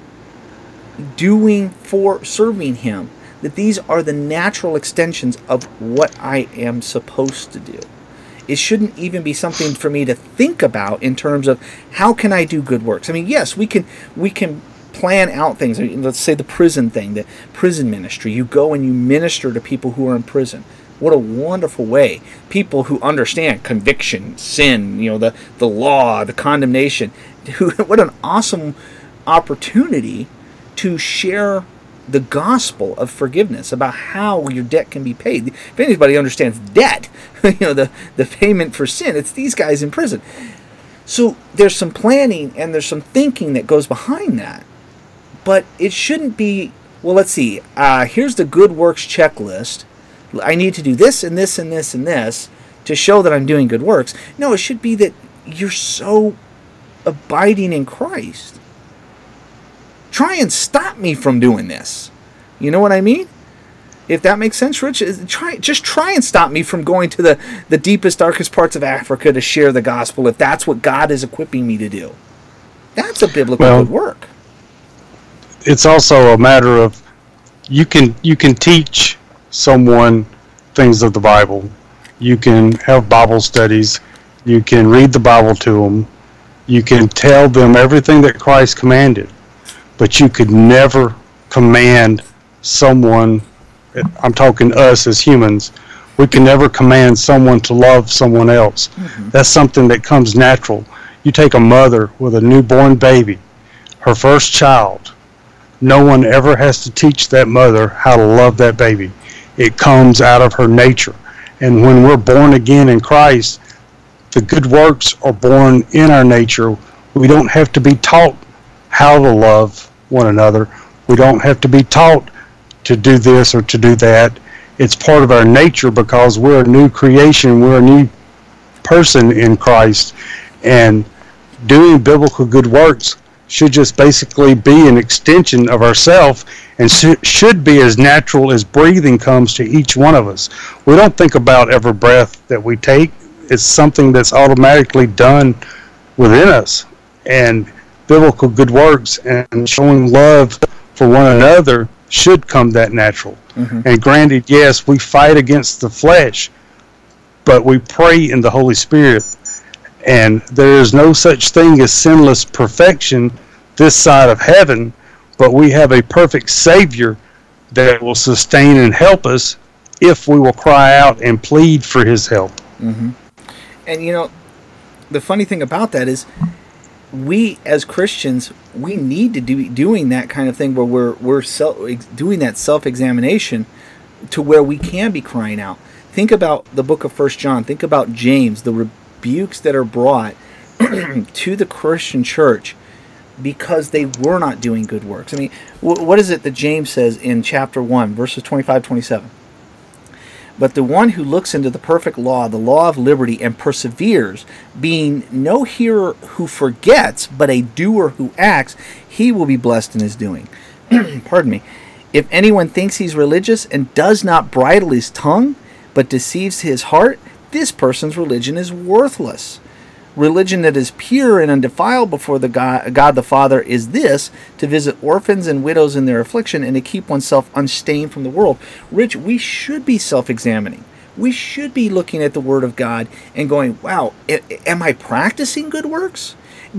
serving Him, that these are the natural extensions of what I am supposed to do. It shouldn't even be something for me to think about in terms of how can I do good works. I mean, yes, we can plan out things. Let's say the prison thing, the prison ministry. You go and you minister to people who are in prison. What a wonderful way. People who understand conviction, sin, the law, the condemnation. What an awesome opportunity to share the gospel of forgiveness, about how your debt can be paid. If anybody understands debt, the payment for sin, it's these guys in prison. So there's some planning and there's some thinking that goes behind that. But it shouldn't be, well, let's see, here's the good works checklist. I need to do this and this and this and this to show that I'm doing good works. No, it should be that you're so abiding in Christ. Try and stop me from doing this. You know what I mean? If that makes sense, Rich, just try and stop me from going to the deepest, darkest parts of Africa to share the gospel, if that's what God is equipping me to do. That's a biblical good work. It's also a matter of you can teach someone things of the Bible. You can have Bible studies. You can read the Bible to them. You can tell them everything that Christ commanded. But you could never command someone, I'm talking us as humans, we can never command someone to love someone else. Mm-hmm. That's something that comes natural. You take a mother with a newborn baby, her first child, no one ever has to teach that mother how to love that baby. It comes out of her nature. And when we're born again in Christ, the good works are born in our nature. We don't have to be taught how to love one another. We don't have to be taught to do this or to do that. It's part of our nature because we're a new creation. We're a new person in Christ. And doing biblical good works should just basically be an extension of ourselves and should be as natural as breathing comes to each one of us. We don't think about every breath that we take. It's something that's automatically done within us. And biblical good works and showing love for one another should come that natural. Mm-hmm. And granted, yes, we fight against the flesh, but we pray in the Holy Spirit. And there is no such thing as sinless perfection this side of heaven, but we have a perfect Savior that will sustain and help us if we will cry out and plead for His help. Mm-hmm. And the funny thing about that is, we as Christians, we need to be doing that kind of thing where we're doing that self-examination to where we can be crying out. Think about the book of 1 John. Think about James, the rebukes that are brought to the Christian church because they were not doing good works. I mean, what is it that James says in chapter 1, verses 25-27? But the one who looks into the perfect law, the law of liberty, and perseveres, being no hearer who forgets, but a doer who acts, he will be blessed in his doing. Pardon me. If anyone thinks he's religious and does not bridle his tongue, but deceives his heart, this person's religion is worthless. Religion that is pure and undefiled before the God the Father is this, to visit orphans and widows in their affliction and to keep oneself unstained from the world. Rich, we should be self-examining. We should be looking at the Word of God and going, wow, am I practicing good works?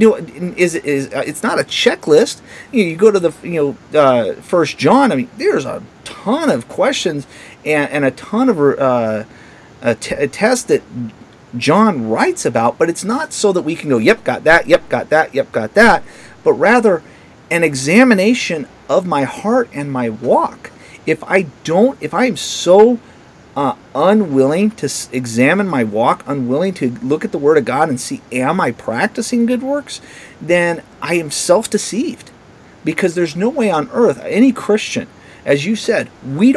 It's not a checklist. You go to the 1 John. I mean, there's a ton of questions and a ton of tests that John writes about, but it's not so that we can go, yep, got that, yep, got that, yep, got that, but rather an examination of my heart and my walk. If I am so unwilling to examine my walk, unwilling to look at the Word of God and see, am I practicing good works, then I am self-deceived. Because there's no way on earth, any Christian, as you said, we don't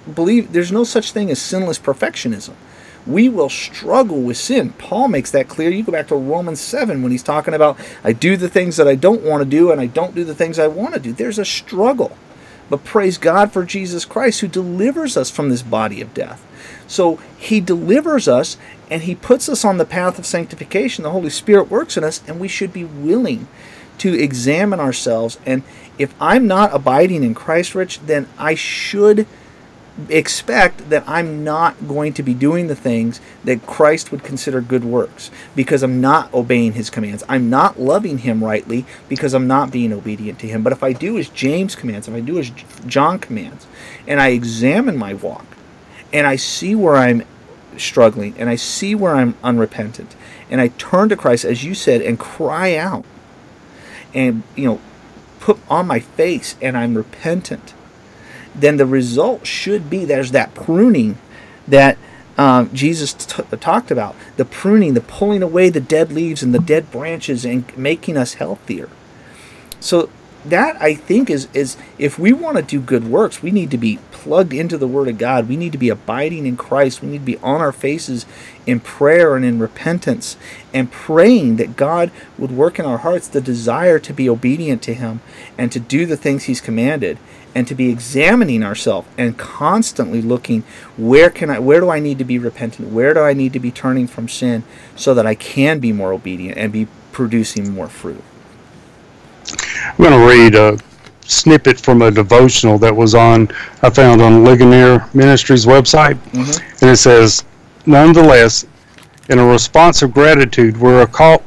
believe there's no such thing as sinless perfectionism. We will struggle with sin. Paul makes that clear. You go back to Romans 7 when he's talking about, I do the things that I don't want to do and I don't do the things I want to do. There's a struggle. But praise God for Jesus Christ who delivers us from this body of death. So he delivers us and he puts us on the path of sanctification. The Holy Spirit works in us, and we should be willing to examine ourselves. And if I'm not abiding in Christ, Rich, then I should expect that I'm not going to be doing the things that Christ would consider good works, because I'm not obeying his commands. I'm not loving him rightly because I'm not being obedient to him. But if I do as James commands, if I do as John commands, and I examine my walk, and I see where I'm struggling, and I see where I'm unrepentant, and I turn to Christ, as you said, and cry out, and put on my face, and I'm repentant, then the result should be there's that pruning that Jesus talked about. The pruning, the pulling away the dead leaves and the dead branches and making us healthier. So that, I think, is if we want to do good works, we need to be plugged into the Word of God. We need to be abiding in Christ. We need to be on our faces in prayer and in repentance and praying that God would work in our hearts the desire to be obedient to him and to do the things he's commanded, and to be examining ourselves and constantly looking, where do I need to be repentant? Where do I need to be turning from sin so that I can be more obedient and be producing more fruit? I'm going to read a snippet from a devotional that I found on Ligonier Ministries website. Mm-hmm. And it says, nonetheless, in a response of gratitude, we're called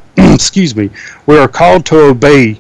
to obey.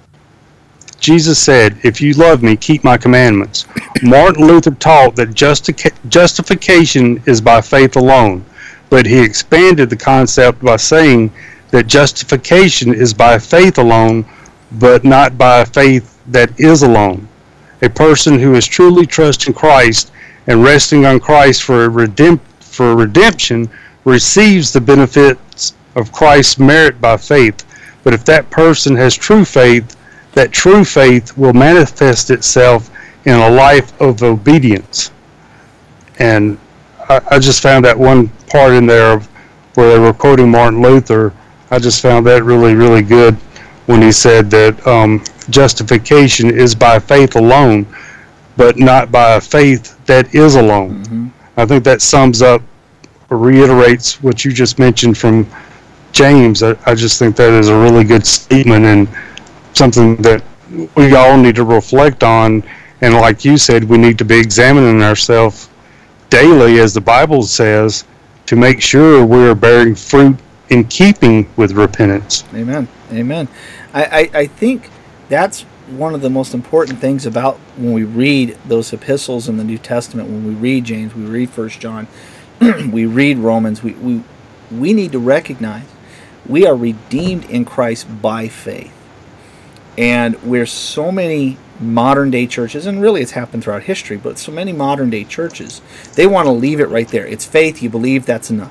Jesus said, if you love me, keep my commandments. Martin Luther taught that justification is by faith alone, but he expanded the concept by saying that justification is by faith alone, but not by faith that is alone. A person who is truly trusting Christ and resting on Christ for redemption receives the benefits of Christ's merit by faith. But if that person has true faith, that true faith will manifest itself in a life of obedience. And I just found that one part in there where they were quoting Martin Luther. I just found that really, really good when he said that justification is by faith alone, but not by a faith that is alone. Mm-hmm. I think that sums up or reiterates what you just mentioned from James. I just think that is a really good statement and something that we all need to reflect on. And like you said, we need to be examining ourselves daily, as the Bible says, to make sure we're bearing fruit in keeping with repentance. Amen. Amen. I think that's one of the most important things about when we read those epistles in the New Testament, when we read James, we read 1 John, we read Romans, we need to recognize we are redeemed in Christ by faith. And where so many modern day churches, and really it's happened throughout history, but so many modern day churches, they want to leave it right there. It's faith, you believe, that's enough.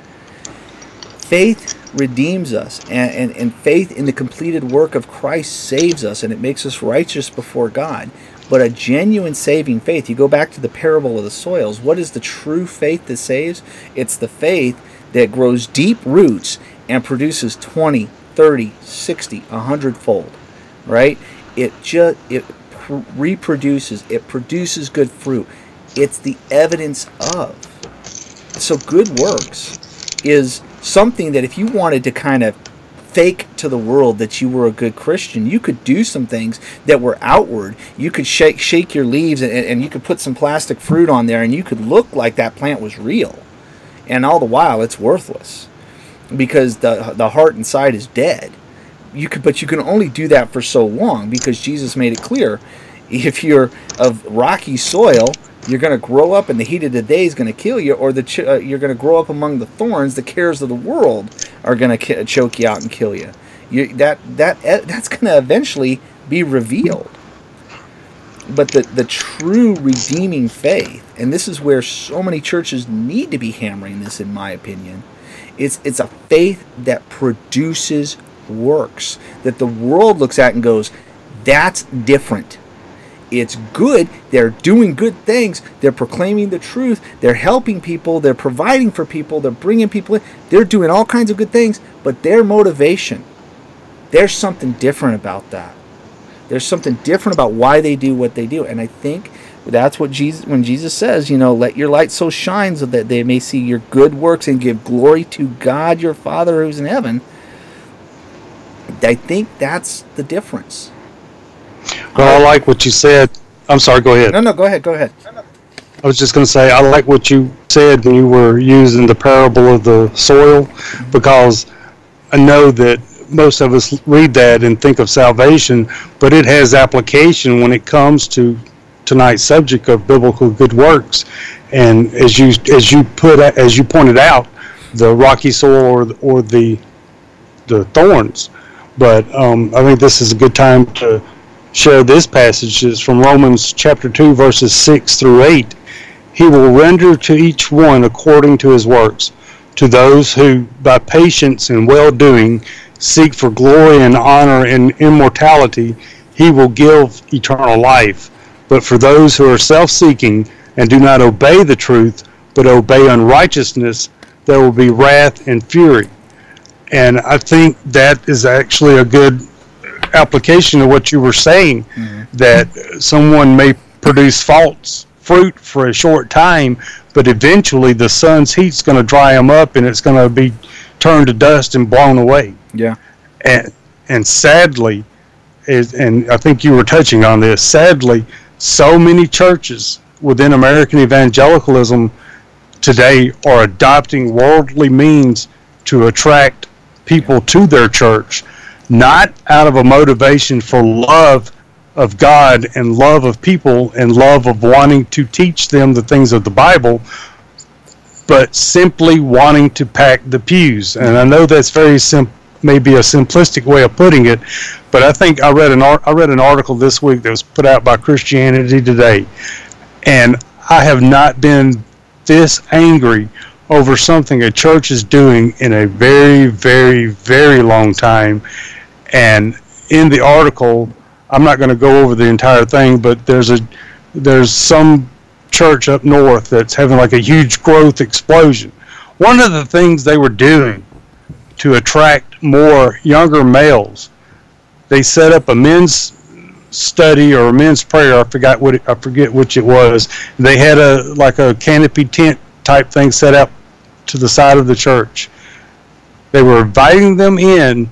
Faith redeems us, and faith in the completed work of Christ saves us, and it makes us righteous before God. But a genuine saving faith, you go back to the parable of the soils, what is the true faith that saves? It's the faith that grows deep roots and produces 20, 30, 60, 100-fold. Right? It reproduces. It produces good fruit. It's the evidence of. So good works is something that if you wanted to kind of fake to the world that you were a good Christian, you could do some things that were outward. You could shake your leaves and you could put some plastic fruit on there and you could look like that plant was real. And all the while it's worthless because the heart inside is dead. But you can only do that for so long, because Jesus made it clear, if you're of rocky soil, you're going to grow up and the heat of the day is going to kill you, or you're going to grow up among the thorns. The cares of the world are going to choke you out and kill you. That's going to eventually be revealed. But the true redeeming faith, and this is where so many churches need to be hammering this, in my opinion, it's a faith that produces works, that the world looks at and goes, that's different. it's good. They're doing good things. They're proclaiming the truth. They're helping people. They're providing for people. They're bringing people in. They're doing all kinds of good things. But their motivation, there's something different about that. There's something different about why they do what they do. And I think that's what Jesus, when Jesus says, let your light so shine so that they may see your good works and give glory to God, your Father who's in heaven. I think that's the difference. Well, I like what you said. I'm sorry, go ahead. No, go ahead. I was just going to say, I like what you said when you were using the parable of the soil, because I know that most of us read that and think of salvation, but it has application when it comes to tonight's subject of biblical good works. And as you pointed out, the rocky soil or the thorns. But I think this is a good time to share this passage. It's from Romans chapter 2, verses 6 through 8. He will render to each one according to his works. To those who, by patience and well-doing, seek for glory and honor and immortality, he will give eternal life. But for those who are self-seeking and do not obey the truth, but obey unrighteousness, there will be wrath and fury. And I think that is actually a good application of what you were saying, that someone may produce false fruit for a short time, but eventually the sun's heat's going to dry them up and it's going to be turned to dust and blown away. Yeah. And sadly, and I think you were touching on this, sadly, so many churches within American evangelicalism today are adopting worldly means to attract people to their church, not out of a motivation for love of God and love of people and love of wanting to teach them the things of the Bible, but simply wanting to pack the pews. And I know that's maybe a simplistic way of putting it, but I think I read an article this week that was put out by Christianity Today, and I have not been this angry over something a church is doing in a very, very, very long time. And in the article, I'm not going to go over the entire thing, but there's some church up north that's having like a huge growth explosion. One of the things they were doing to attract more younger males, they set up a men's study or a men's prayer. I forget which it was. They had a canopy tent type thing set up to the side of the church. They were inviting them in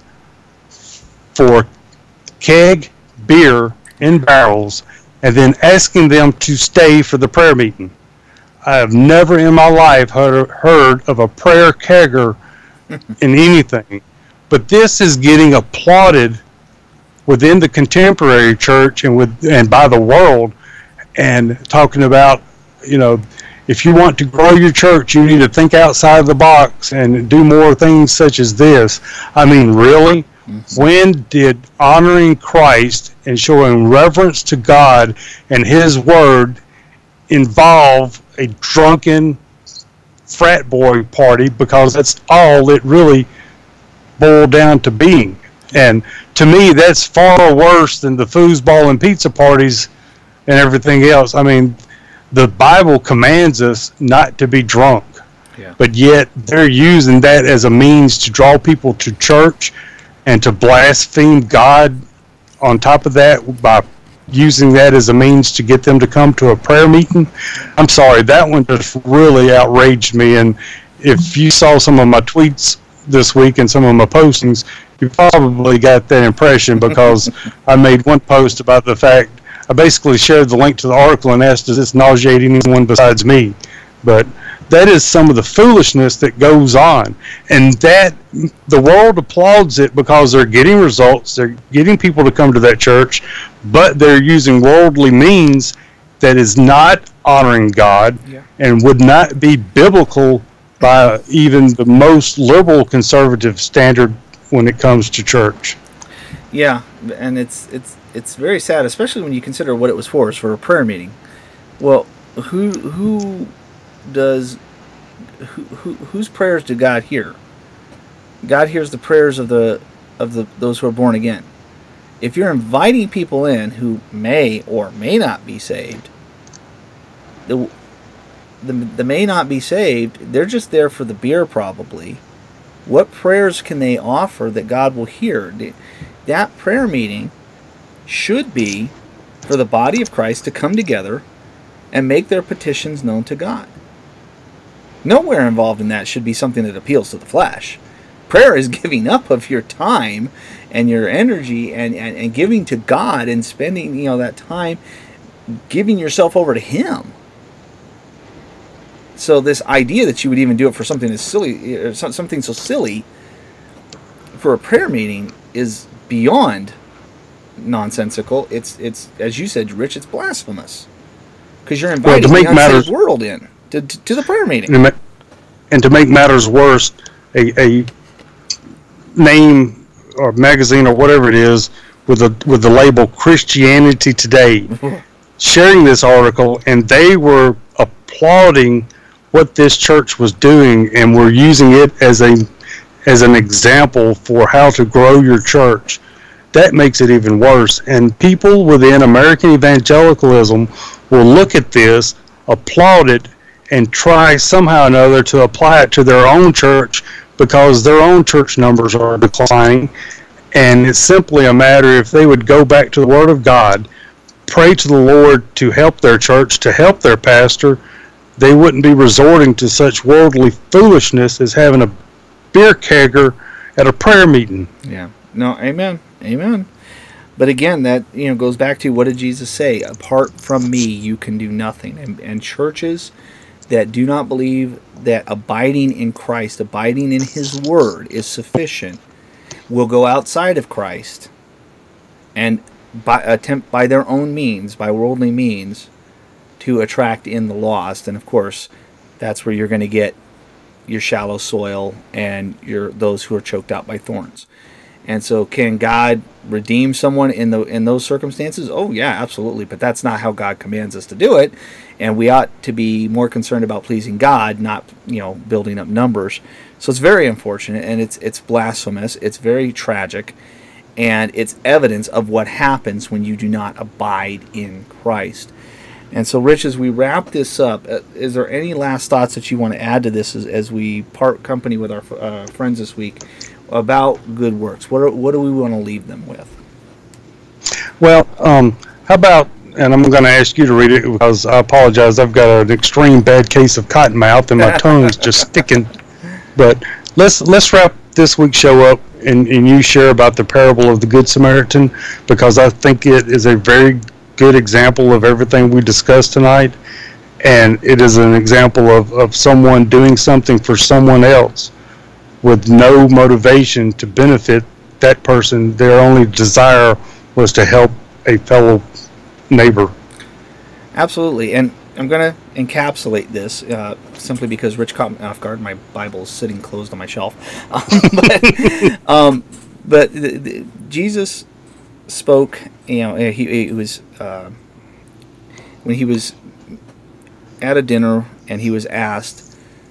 for keg beer in barrels and then asking them to stay for the prayer meeting. I have never in my life heard of a prayer kegger in anything, but this is getting applauded within the contemporary church and by the world, and talking about, if you want to grow your church, you need to think outside the box and do more things such as this. I mean, really? Mm-hmm. When did honoring Christ and showing reverence to God and His Word involve a drunken frat boy party? Because that's all it really boiled down to being. And to me, that's far worse than the foosball and pizza parties and everything else. I mean, the Bible commands us not to be drunk, but yet they're using that as a means to draw people to church and to blaspheme God on top of that by using that as a means to get them to come to a prayer meeting. I'm sorry, that one just really outraged me. And if you saw some of my tweets this week and some of my postings, you probably got that impression, because I made one post about the fact, I basically shared the link to the article and asked, does this nauseate anyone besides me? But that is some of the foolishness that goes on. And that the world applauds it because they're getting results, they're getting people to come to that church, but they're using worldly means that is not honoring God and would not be biblical by even the most liberal conservative standard when it comes to church. Yeah, and it's very sad, especially when you consider what it was for. It's for a prayer meeting. Well, whose prayers did God hear? God hears the prayers of those who are born again. If you're inviting people in who may or may not be saved, the may not be saved, they're just there for the beer probably. What prayers can they offer that God will hear? That prayer meeting should be for the body of Christ to come together and make their petitions known to God. Nowhere involved in that should be something that appeals to the flesh. Prayer is giving up of your time and your energy and giving to God and spending that time giving yourself over to Him. So this idea that you would even do it for something as silly, something so silly, for a prayer meeting is beyond nonsensical. It's as you said, Rich. It's blasphemous because you're inviting the unsaved world in to the prayer meeting. And to make matters worse, a name or magazine or whatever it is with the label Christianity Today sharing this article, and they were applauding what this church was doing and were using it as an example for how to grow your church. That makes it even worse. And people within American evangelicalism will look at this, applaud it, and try somehow or another to apply it to their own church because their own church numbers are declining. And it's simply a matter, if they would go back to the Word of God, pray to the Lord to help their church, to help their pastor, they wouldn't be resorting to such worldly foolishness as having a beer kegger at a prayer meeting. Yeah. No, amen. Amen. But again, that goes back to, what did Jesus say? Apart from me, you can do nothing. And churches that do not believe that abiding in Christ, abiding in His Word is sufficient, will go outside of Christ and attempt by their own means, by worldly means, to attract in the lost. And of course, that's where you're going to get your shallow soil and those who are choked out by thorns. And so, can God redeem someone in those circumstances? Oh yeah, absolutely. But that's not how God commands us to do it. And we ought to be more concerned about pleasing God, not building up numbers. So it's very unfortunate, and it's blasphemous. It's very tragic, and it's evidence of what happens when you do not abide in Christ. And so, Rich, as we wrap this up, is there any last thoughts that you want to add to this as we part company with our friends this week about good works? What do we want to leave them with? Well, how about, and I'm going to ask you to read it because I apologize, I've got an extreme bad case of cotton mouth and my tongue's just sticking. But let's wrap this week's show up and you share about the parable of the Good Samaritan, because I think it is a very good example of everything we discussed tonight, and it is an example of someone doing something for someone else with no motivation to benefit that person. Their only desire was to help a fellow neighbor. Absolutely. And I'm going to encapsulate this simply because Rich caught me off guard. My Bible is sitting closed on my shelf. But Jesus spoke, he was when he was at a dinner and he was asked,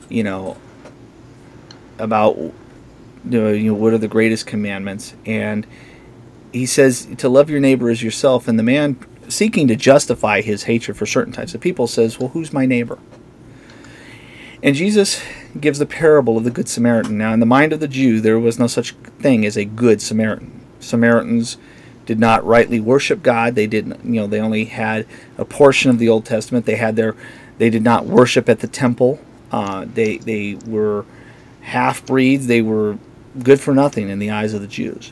about what are the greatest commandments, and he says to love your neighbor as yourself. And the man, seeking to justify his hatred for certain types of people, says, well, who's my neighbor? And Jesus gives the parable of the Good Samaritan. Now, in the mind of the Jew, there was no such thing as a good Samaritan. Samaritans did not rightly worship God. They didn't, they only had a portion of the Old Testament. They did not worship at the temple. They were half-breeds. They were good for nothing in the eyes of the Jews.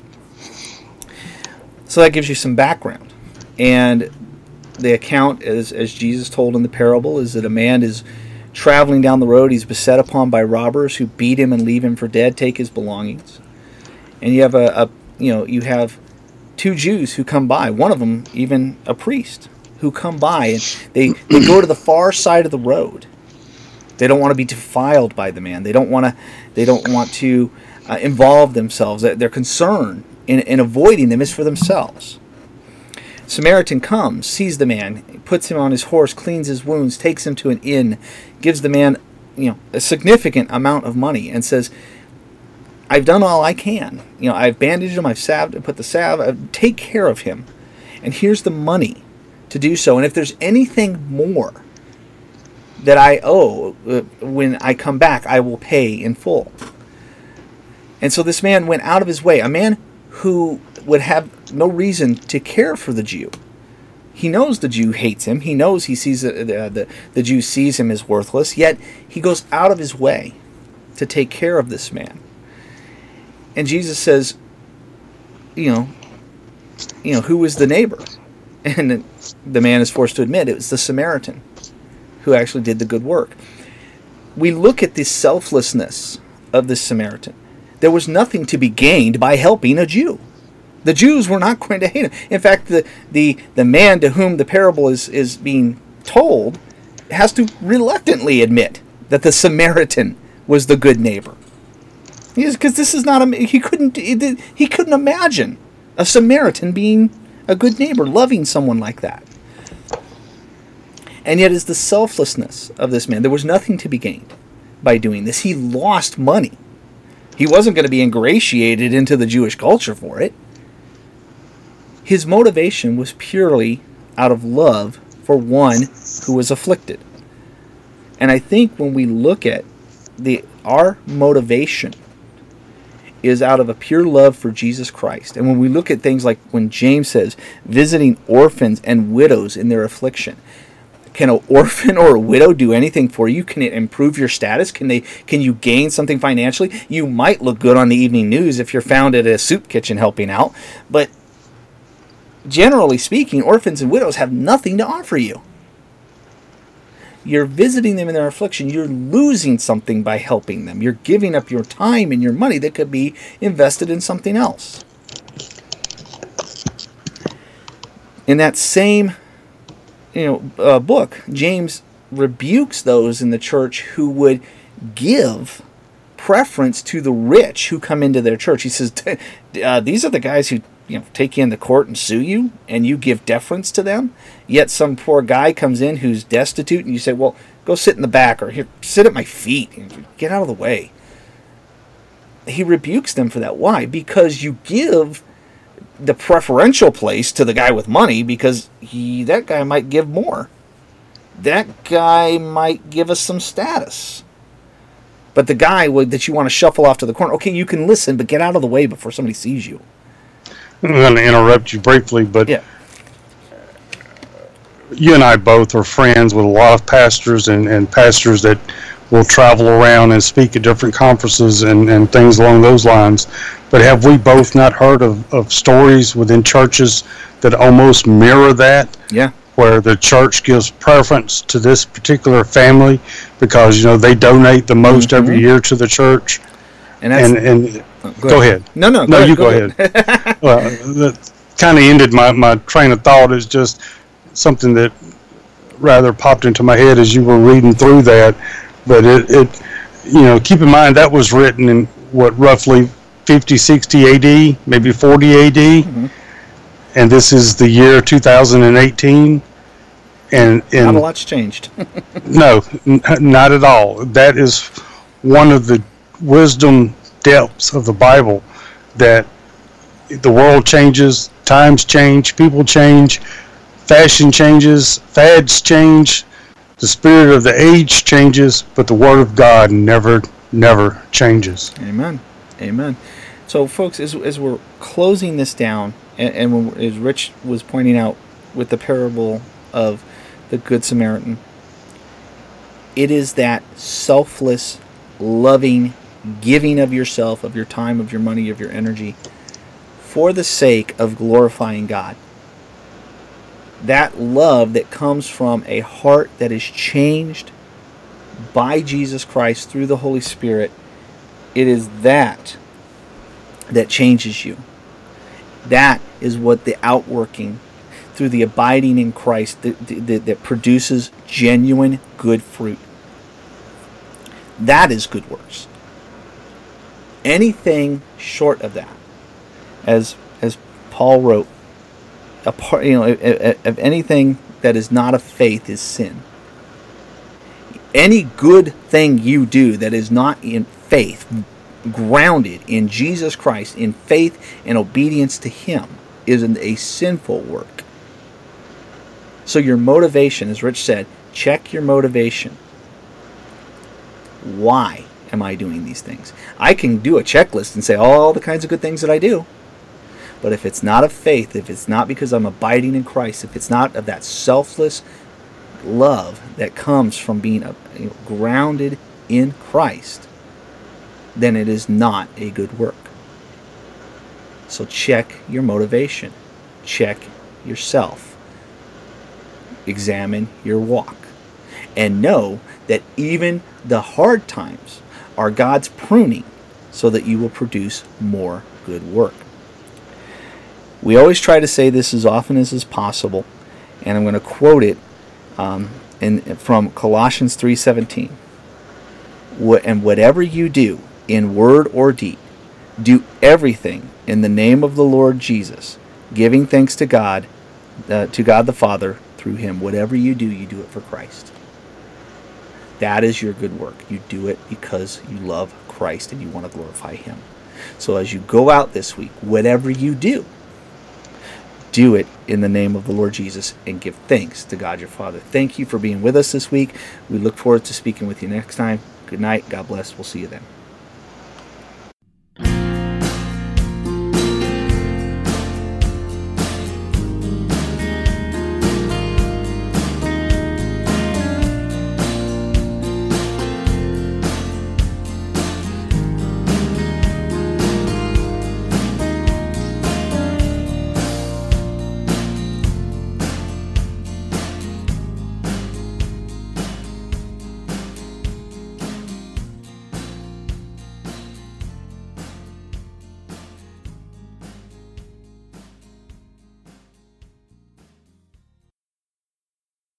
So that gives you some background. And the account, as Jesus told in the parable, is that a man is traveling down the road. He's beset upon by robbers who beat him and leave him for dead, take his belongings. And you have you have two Jews who come by. One of them, even a priest, who come by, and they go to the far side of the road. They don't want to be defiled by the man. They don't want to involve themselves. Their concern in avoiding them is for themselves. Samaritan comes, sees the man, puts him on his horse, cleans his wounds, takes him to an inn, gives the man a significant amount of money, and says, I've done all I can. I've bandaged him, I've salved, put the salve, take care of him. And here's the money to do so. And if there's anything more that I owe when I come back, I will pay in full. And so this man went out of his way, a man who would have no reason to care for the Jew. He knows the Jew hates him. He knows he sees the Jew sees him as worthless, yet he goes out of his way to take care of this man. And Jesus says, who was the neighbor? And the man is forced to admit it was the Samaritan who actually did the good work. We look at the selflessness of this Samaritan. There was nothing to be gained by helping a Jew. The Jews were not going to hate him. In fact, the man to whom the parable is being told has to reluctantly admit that the Samaritan was the good neighbor. Because this is not he couldn't imagine a Samaritan being a good neighbor, loving someone like that. And yet it's the selflessness of this man. There was nothing to be gained by doing this. He lost money. He wasn't going to be ingratiated into the Jewish culture for it. His motivation was purely out of love for one who was afflicted. And I think when we look at our motivation is out of a pure love for Jesus Christ. And when we look at things like when James says, visiting orphans and widows in their affliction. Can an orphan or a widow do anything for you? Can it improve your status? Can you gain something financially? You might look good on the evening news if you're found at a soup kitchen helping out. But generally speaking, orphans and widows have nothing to offer you. You're visiting them in their affliction. You're losing something by helping them. You're giving up your time and your money that could be invested in something else. In that same book, James rebukes those in the church who would give preference to the rich who come into their church. He says, these are the guys who take you into court and sue you, and you give deference to them. Yet some poor guy comes in who's destitute, and you say, well, go sit in the back, or here, sit at my feet, get out of the way. He rebukes them for that. Why? Because you give the preferential place to the guy with money, because that guy might give more. That guy might give us some status. But the guy that you want to shuffle off to the corner, okay, you can listen, but get out of the way before somebody sees you. I'm going to interrupt you briefly, but yeah. You and I both are friends with a lot of pastors and pastors that will travel around and speak at different conferences and things along those lines. But have we both not heard of stories within churches that almost mirror that? Yeah. Where the church gives preference to this particular family because, they donate the most every year to the church. And go ahead. No, you go ahead. Well, that kind of ended my train of thought. Is just something that rather popped into my head as you were reading through that. But it keep in mind that was written in roughly 50, 60 AD, maybe 40 AD. Mm-hmm. And this is the year 2018. And not a lot's changed. No, not at all. That is one of the wisdom depths of the Bible, that the world changes, times change, people change, fashion changes, fads change, the spirit of the age changes, but the Word of God never changes. Amen. So, folks, as we're closing this down, and as Rich was pointing out with the parable of the Good Samaritan, it is that selfless, loving giving of yourself, of your time, of your money, of your energy, for the sake of glorifying God. That love that comes from a heart that is changed by Jesus Christ through the Holy Spirit, it is that changes you. That is what the outworking through the abiding in Christ that produces genuine good fruit. That is good works. Anything short of that, as Paul wrote, of anything that is not of faith is sin. Any good thing you do that is not in faith grounded in Jesus Christ, in faith and obedience to Him, is a sinful work. So your motivation, as Rich said, check your motivation. Why am I doing these things? I can do a checklist and say all the kinds of good things that I do. But if it's not of faith, if it's not because I'm abiding in Christ, if it's not of that selfless love that comes from being grounded in Christ, then it is not a good work. So check your motivation. Check yourself. Examine your walk. And know that even the hard times are God's pruning so that you will produce more good work. We always try to say this as often as is possible, and I'm going to quote it from Colossians 3:17. And whatever you do, in word or deed, do everything in the name of the Lord Jesus, giving thanks to God the Father through Him. Whatever you do it for Christ. That is your good work. You do it because you love Christ and you want to glorify Him. So as you go out this week, whatever you do it in the name of the Lord Jesus and give thanks to God your Father. Thank you for being with us this week. We look forward to speaking with you next time. Good night. God bless. We'll see you then.